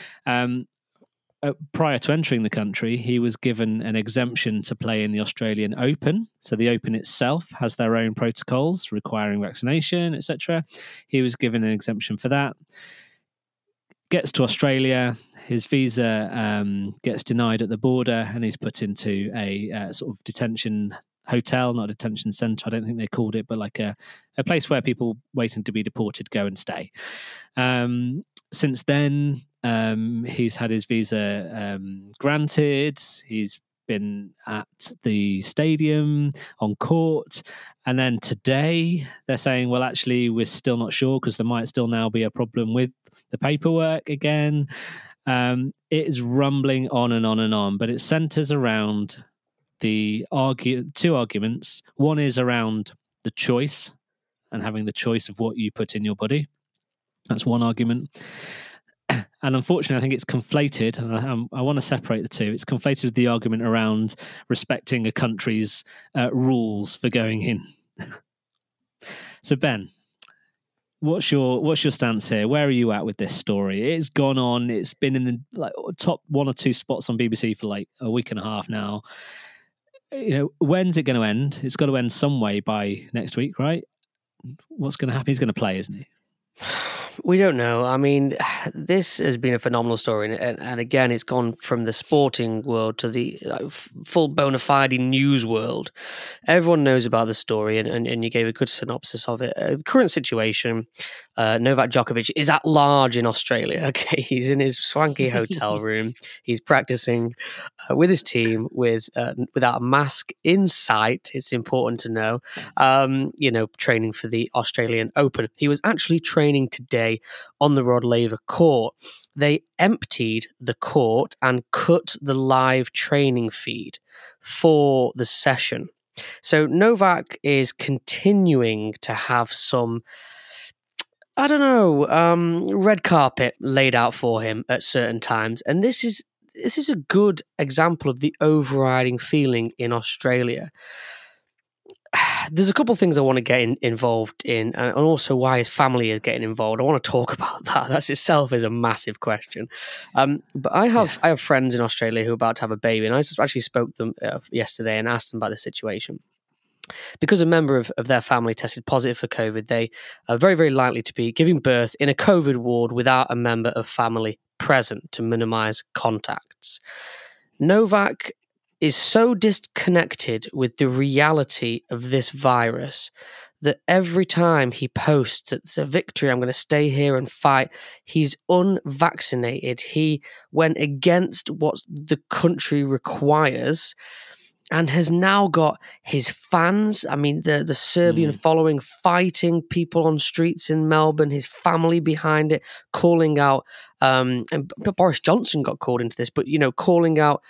Prior to entering the country, he was given an exemption to play in the Australian Open. So the Open itself has their own protocols requiring vaccination, etc. He was given an exemption for that. Gets to Australia, his visa gets denied at the border, and he's put into a sort of detention hotel, not a detention centre, I don't think they called it, but like a place where people waiting to be deported go and stay. Since then, he's had his visa granted. He's been at the stadium, on court, and then today they're saying, well, actually, we're still not sure because there might still now be a problem with the paperwork again. It is rumbling on and on and on, but it centres around two arguments. One is around the choice and having the choice of what you put in your body. That's one argument. And unfortunately, I think it's conflated, and I want to separate the two. It's conflated with the argument around respecting a country's rules for going in. So, Ben, what's your stance here? Where are you at with this story? It's gone on. It's been in the top one or two spots on BBC for like a week and a half now. When's it going to end? It's got to end some way by next week, right? What's going to happen? He's going to play, isn't he? We don't know. I mean, this has been a phenomenal story. And again, it's gone from the sporting world to the full bona fide news world. Everyone knows about the story, and you gave a good synopsis of it. The current situation, Novak Djokovic is at large in Australia. Okay, he's in his swanky hotel room. He's practicing with his team without a mask in sight. It's important to know, training for the Australian Open. He was actually training today on the Rod Laver court. They emptied the court and cut the live training feed for the session. So Novak is continuing to have some, red carpet laid out for him at certain times. And this is a good example of the overriding feeling in Australia. There's a couple of things I want to get involved in, and also why his family is getting involved. I want to talk about that. That itself is a massive question. But I have friends in Australia who are about to have a baby, and I actually spoke to them yesterday and asked them about the situation. Because a member of their family tested positive for COVID, they are very, very likely to be giving birth in a COVID ward without a member of family present to minimize contacts. Novak is so disconnected with the reality of this virus that every time he posts, it's a victory, I'm going to stay here and fight, he's unvaccinated. He went against what the country requires and has now got his fans, the Serbian following, fighting people on streets in Melbourne, his family behind it, calling out, and Boris Johnson got called into this, but, calling out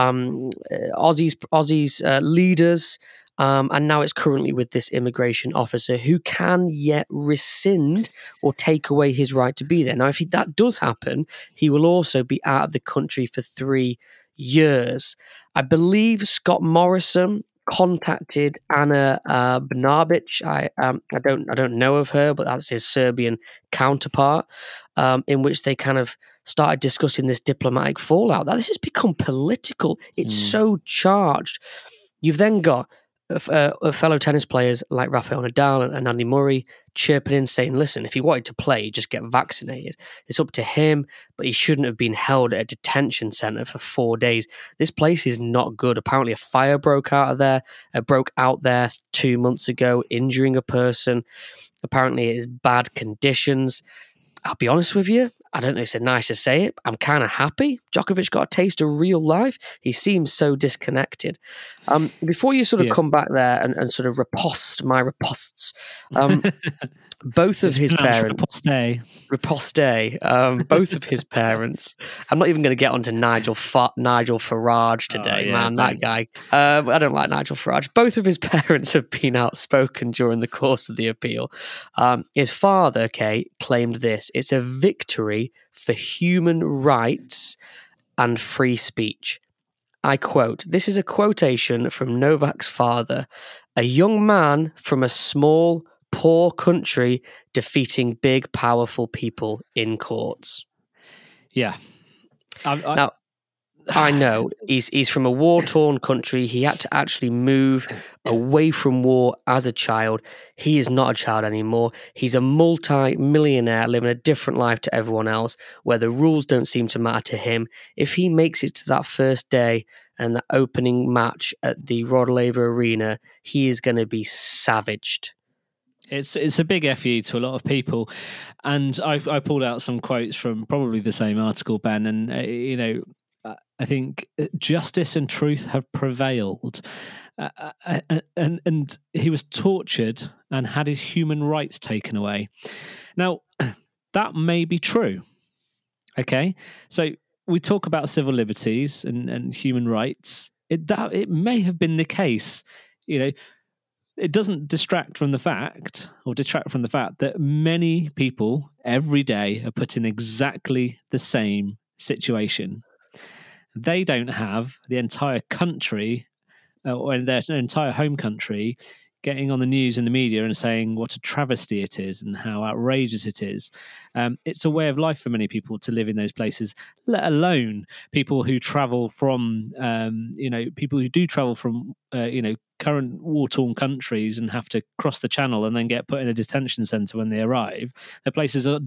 Aussie's leaders, and now it's currently with this immigration officer who can yet rescind or take away his right to be there. Now, if that does happen, he will also be out of the country for 3 years. I believe Scott Morrison contacted Ana Brnabic. I don't know of her, but that's his Serbian counterpart, in which they kind of started discussing this diplomatic fallout. Now, this has become political. It's so charged. You've then got fellow tennis players like Rafael Nadal and Andy Murray chirping in saying, listen, if he wanted to play, just get vaccinated. It's up to him, but he shouldn't have been held at a detention centre for 4 days. This place is not good. Apparently a fire broke out there 2 months ago, injuring a person. Apparently it is bad conditions. I'll be honest with you, I don't know if it's nice to say it. I'm kind of happy. Djokovic got a taste of real life. He seems so disconnected. Before you sort of come back there and sort of riposte my riposts, Both of his parents, riposte. Both of his parents. I'm not even going to get onto Nigel Farage today, man. That guy. I don't like Nigel Farage. Both of his parents have been outspoken during the course of the appeal. His father, claimed this: it's a victory for human rights and free speech. I quote, this is a quotation from Novak's father, a young man from a small, poor country defeating big, powerful people in courts. Yeah. Now, I know he's from a war-torn country. He had to actually move away from war as a child. He is not a child anymore. He's a multi-millionaire living a different life to everyone else, where the rules don't seem to matter to him. If he makes it to that first day and the opening match at the Rod Laver Arena, he is going to be savaged. It's a big FU to a lot of people. And I pulled out some quotes from probably the same article, Ben, and, I think justice and truth have prevailed. And he was tortured and had his human rights taken away. Now, that may be true. Okay? So we talk about civil liberties and human rights. It may have been the case. It doesn't detract from the fact that many people every day are put in exactly the same situation. They don't have the entire country or their entire home country getting on the news and the media and saying what a travesty it is and how outrageous it is. It's a way of life for many people to live in those places, let alone people who travel from, people who do travel from, current war-torn countries and have to cross the channel and then get put in a detention centre when they arrive. Their places are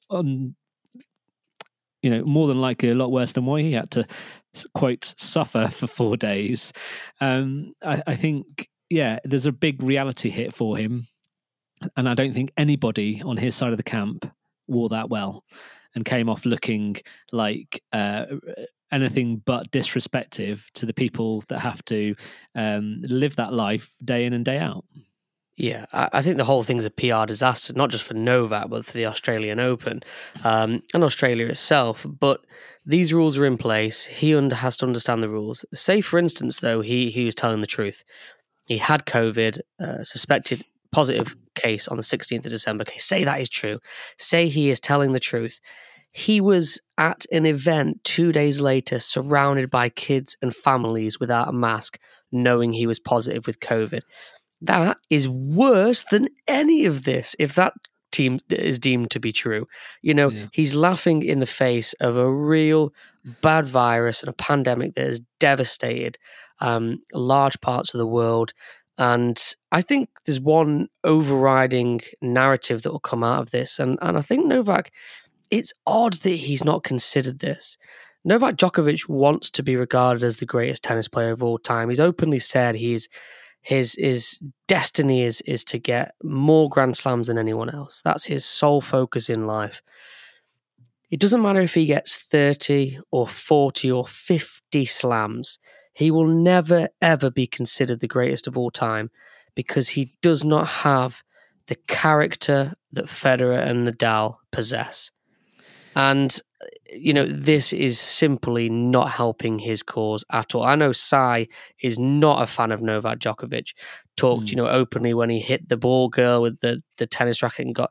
more than likely a lot worse than what he had to, quote, suffer for 4 days. I think, there's a big reality hit for him. And I don't think anybody on his side of the camp wore that well and came off looking like anything but disrespectful to the people that have to live that life day in and day out. Yeah, I think the whole thing's a PR disaster, not just for Novak, but for the Australian Open and Australia itself. But these rules are in place. He has to understand the rules. Say, for instance, though, he was telling the truth. He had COVID, suspected positive case on the 16th of December. Okay, say that is true. Say he is telling the truth. He was at an event 2 days later, surrounded by kids and families without a mask, knowing he was positive with COVID. That is worse than any of this, if that team is deemed to be true. He's laughing in the face of a real bad virus and a pandemic that has devastated large parts of the world. And I think there's one overriding narrative that will come out of this. And I think Novak, it's odd that he's not considered this. Novak Djokovic wants to be regarded as the greatest tennis player of all time. He's openly said his destiny is to get more Grand Slams than anyone else. That's his sole focus in life. It doesn't matter if he gets 30 or 40 or 50 slams. He will never, ever be considered the greatest of all time because he does not have the character that Federer and Nadal possess. And this is simply not helping his cause at all. I know Sai is not a fan of Novak Djokovic. Talked, openly when he hit the ball girl with the tennis racket and got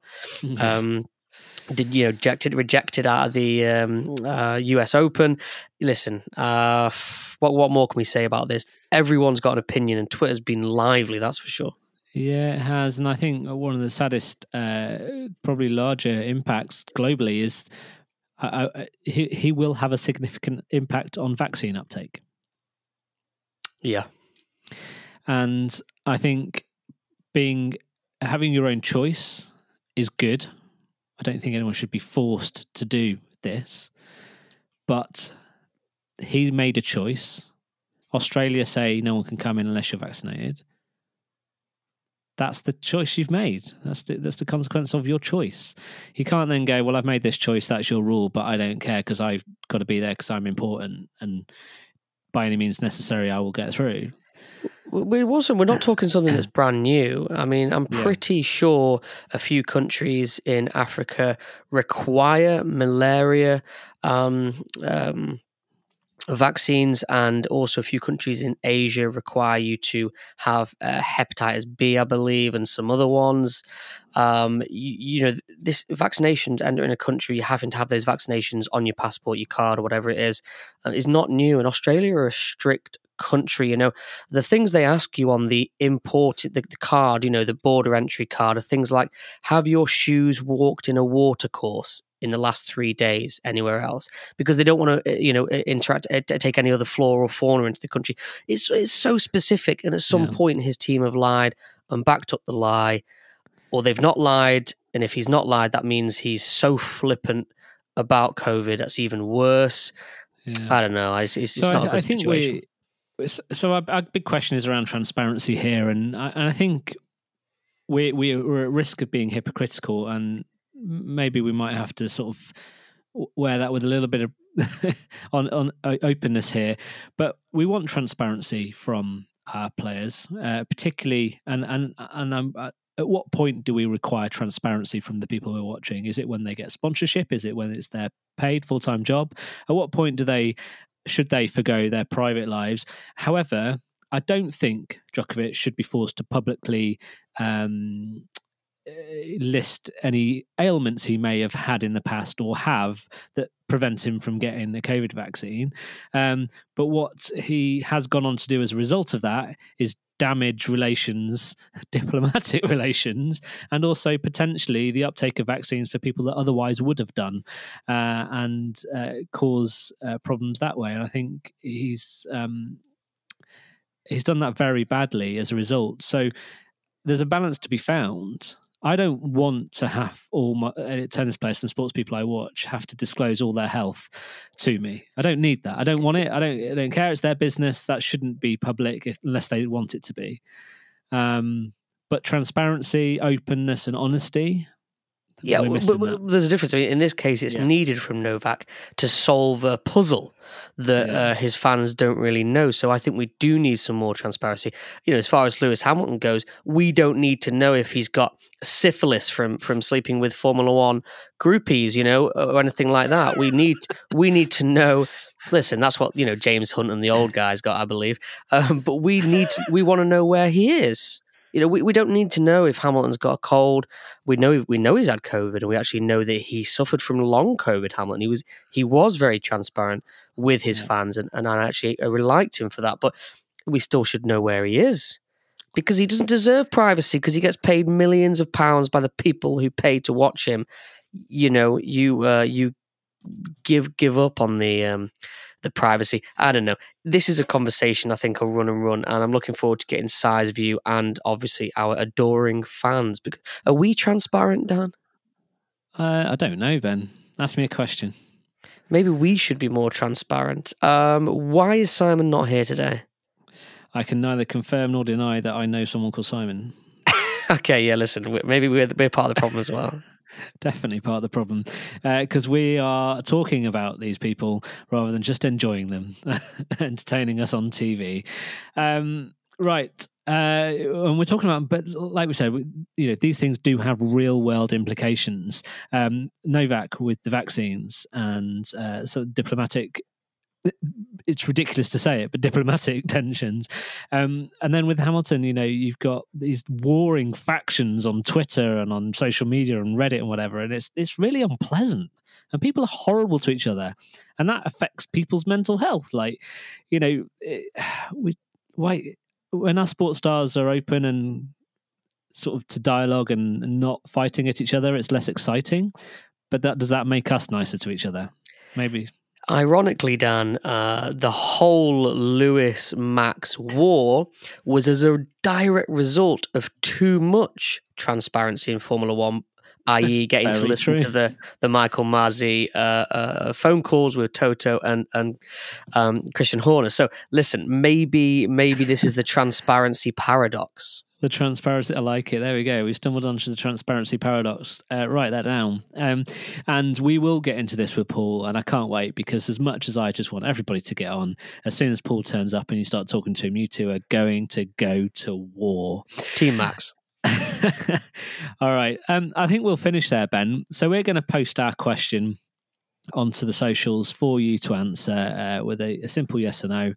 rejected out of the US Open. Listen, what more can we say about this? Everyone's got an opinion, and Twitter's been lively. That's for sure. Yeah, it has, and I think one of the saddest, probably larger impacts globally is he will have a significant impact on vaccine uptake. Yeah, and I think having your own choice is good. I don't think anyone should be forced to do this, but he made a choice. Australia say no one can come in unless you're vaccinated. That's the choice you've made. That's the consequence of your choice. You can't then go, well, I've made this choice, that's your rule, but I don't care because I've got to be there because I'm important and by any means necessary I will get through. We're not talking something that's brand new. I mean, I'm pretty sure a few countries in Africa require malaria vaccines, and also a few countries in Asia require you to have hepatitis B, I believe, and some other ones. This vaccination to enter in a country, having to have those vaccinations on your passport, your card, or whatever it is not new. And Australia are a strict country. The things they ask you on the the card, the border entry card, are things like, have your shoes walked in a water course in the last 3 days anywhere else, because they don't want to take any other flora or fauna into the country. It's so specific, and at some point his team have lied and backed up the lie, or they've not lied, and if he's not lied, that means he's so flippant about COVID that's even worse. I don't know. It's not a good situation. So our big question is around transparency here, and I think we're at risk of being hypocritical, and maybe we might have to sort of wear that with a little bit of on openness here. But we want transparency from our players, particularly, and at what point do we require transparency from the people who are watching? Is it when they get sponsorship? Is it when it's their paid full-time job? At what point should they forgo their private lives? However, I don't think Djokovic should be forced to publicly list any ailments he may have had in the past or have that prevent him from getting the COVID vaccine. But what he has gone on to do as a result of that is damage relations, diplomatic relations, and also potentially the uptake of vaccines for people that otherwise would have done, and cause problems that way. And I think he's done that very badly as a result. So there's a balance to be found. I don't want to have all my tennis players and sports people I watch have to disclose all their health to me. I don't need that. I don't want it. I don't care. It's their business. That shouldn't be public unless they want it to be. But transparency, openness, and honesty. Yeah, but there's a difference. I mean, in this case, it's needed from Novak to solve a puzzle that his fans don't really know. So I think we do need some more transparency. As far as Lewis Hamilton goes, we don't need to know if he's got syphilis from sleeping with Formula One groupies, or anything like that. We need to know. Listen, that's what James Hunt and the old guys got, I believe. But we want to know where he is. We don't need to know if Hamilton's got a cold. We know he's had COVID, and we actually know that he suffered from long COVID. Hamilton, he was very transparent with his fans, and I actually really liked him for that. But we still should know where he is, because he doesn't deserve privacy, because he gets paid millions of pounds by the people who pay to watch him. You give up on the privacy. I don't know. This is a conversation I think will run, and I'm looking forward to getting Sai's view and obviously our adoring fans. Are we transparent, Dan? I don't know, Ben. Ask me a question. Maybe we should be more transparent. Why is Simon not here today? I can neither confirm nor deny that I know someone called Simon. Okay, yeah, listen, maybe we're part of the problem as well. Definitely part of the problem, because we are talking about these people rather than just enjoying them, entertaining us on TV. Right. And we're talking about, but like we said, these things do have real world implications. Novak with the vaccines and so diplomatic. It's ridiculous to say it, but diplomatic tensions. And then with Hamilton, you've got these warring factions on Twitter and on social media and Reddit and whatever, and it's really unpleasant. And people are horrible to each other, and that affects people's mental health. Like, when our sports stars are open and sort of to dialogue and not fighting at each other, it's less exciting. But does that make us nicer to each other? Maybe. Ironically, Dan, the whole Lewis-Max war was as a direct result of too much transparency in Formula One, i.e. getting to listen to the Michael Masi phone calls with Toto and Christian Horner. So listen, maybe this is the transparency paradox. The transparency, I like it. There we go. We stumbled onto the transparency paradox. Write that down. And we will get into this with Paul, and I can't wait, because as much as I just want everybody to get on, as soon as Paul turns up and you start talking to him, you two are going to go to war. Team Max. All right. I think we'll finish there, Ben. So we're going to post our question onto the socials for you to answer with a simple yes or no.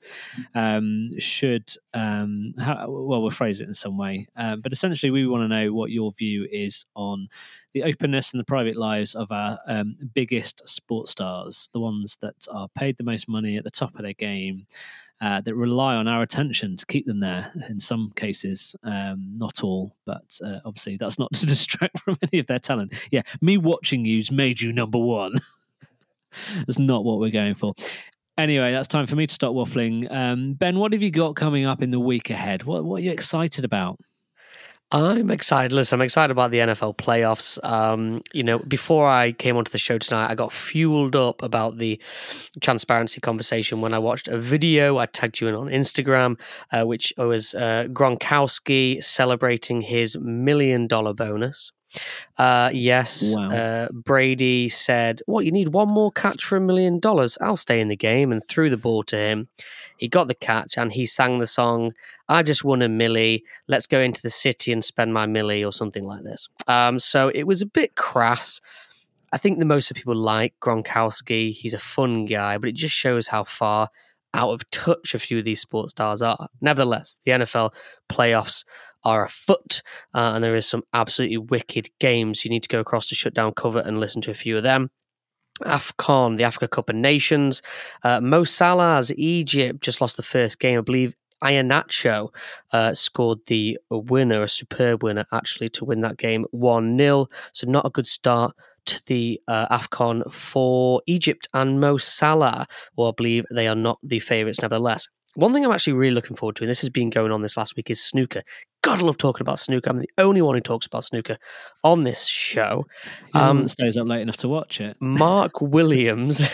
We'll phrase it in some way. But essentially, we want to know what your view is on the openness and the private lives of our biggest sports stars, the ones that are paid the most money at the top of their game, that rely on our attention to keep them there. In some cases, not all, but obviously that's not to distract from any of their talent. Yeah, me watching you's made you number one. That's not what we're going for. Anyway, that's time for me to stop waffling. Ben, what have you got coming up in the week ahead? What are you excited about? I'm excited. Listen, I'm excited about the NFL playoffs. Before I came onto the show tonight, I got fueled up about the transparency conversation when I watched a video. I tagged you in on Instagram, which was Gronkowski celebrating his $1 million bonus. Yes. Wow. Brady said, "What, you need one more catch for $1 million? I'll stay in the game," and threw the ball to him. He got the catch and he sang the song, "I just won $1 million. Let's go into the city and spend my $1 million," or something like this. So it was a bit crass. I think the most of people like Gronkowski. He's a fun guy, but it just shows how far out of touch a few of these sports stars are. Nevertheless, the NFL playoffs are afoot, and there is some absolutely wicked games. You need to go across to Shutdown Cover and listen to a few of them. AFCON, the Africa Cup of Nations. Mo Salah's Egypt just lost the first game. I believe Iheanacho scored the winner, a superb winner, actually, to win that game 1-0. So not a good start to the AFCON for Egypt and Mo Salah. Well, I believe they are not the favourites nevertheless. One thing I'm actually really looking forward to, and this has been going on this last week, is snooker. God, I love talking about snooker. I'm the only one who talks about snooker on this show. Stays up late enough to watch it. Mark Williams.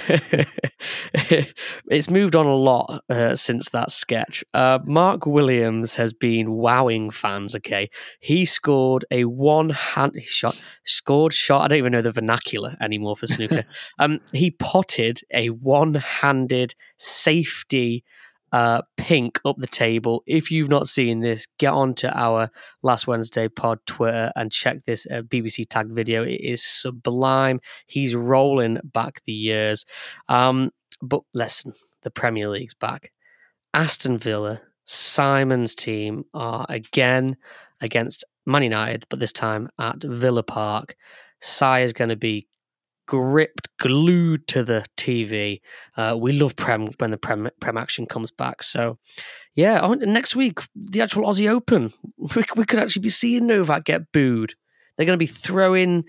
It's moved on a lot since that sketch. Mark Williams has been wowing fans, okay? He scored a one-handed shot. I don't even know the vernacular anymore for snooker. He potted a one-handed safety pink up the table. If you've not seen this, get onto our Last Wednesday pod Twitter and check this BBC tagged video. It is sublime. He's rolling back the years. But listen, the Premier League's back. Aston Villa, Simon's team, are again against Man United, but this time at Villa Park. Si is going to be glued to the TV. We love Prem when the Prem action comes back. So, yeah, next week, the actual Aussie Open, we could actually be seeing Novak get booed. They're going to be throwing,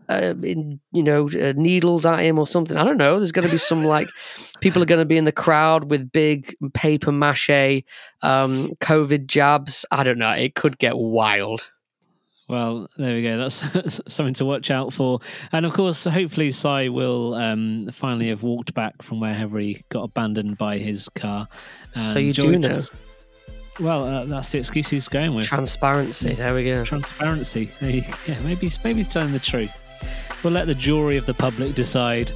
needles at him or something. I don't know. There's going to be some people are going to be in the crowd with big paper mache COVID jabs. I don't know. It could get wild. Well, there we go. That's something to watch out for. And of course, hopefully Si will finally have walked back from wherever he got abandoned by his car. So you do know. Well, that's the excuse he's going with. Transparency. There we go. Transparency. Yeah, maybe he's telling the truth. We'll let the jury of the public decide.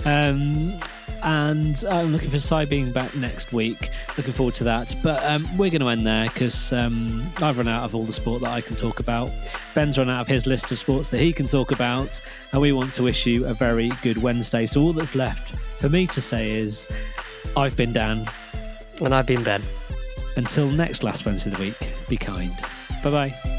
And I'm looking for Si being back next week. Looking forward to that. But we're going to end there because I've run out of all the sport that I can talk about. Ben's run out of his list of sports that he can talk about. And we want to wish you a very good Wednesday. So all that's left for me to say is I've been Dan. And I've been Ben. Until next Last Wednesday of the week, be kind. Bye-bye.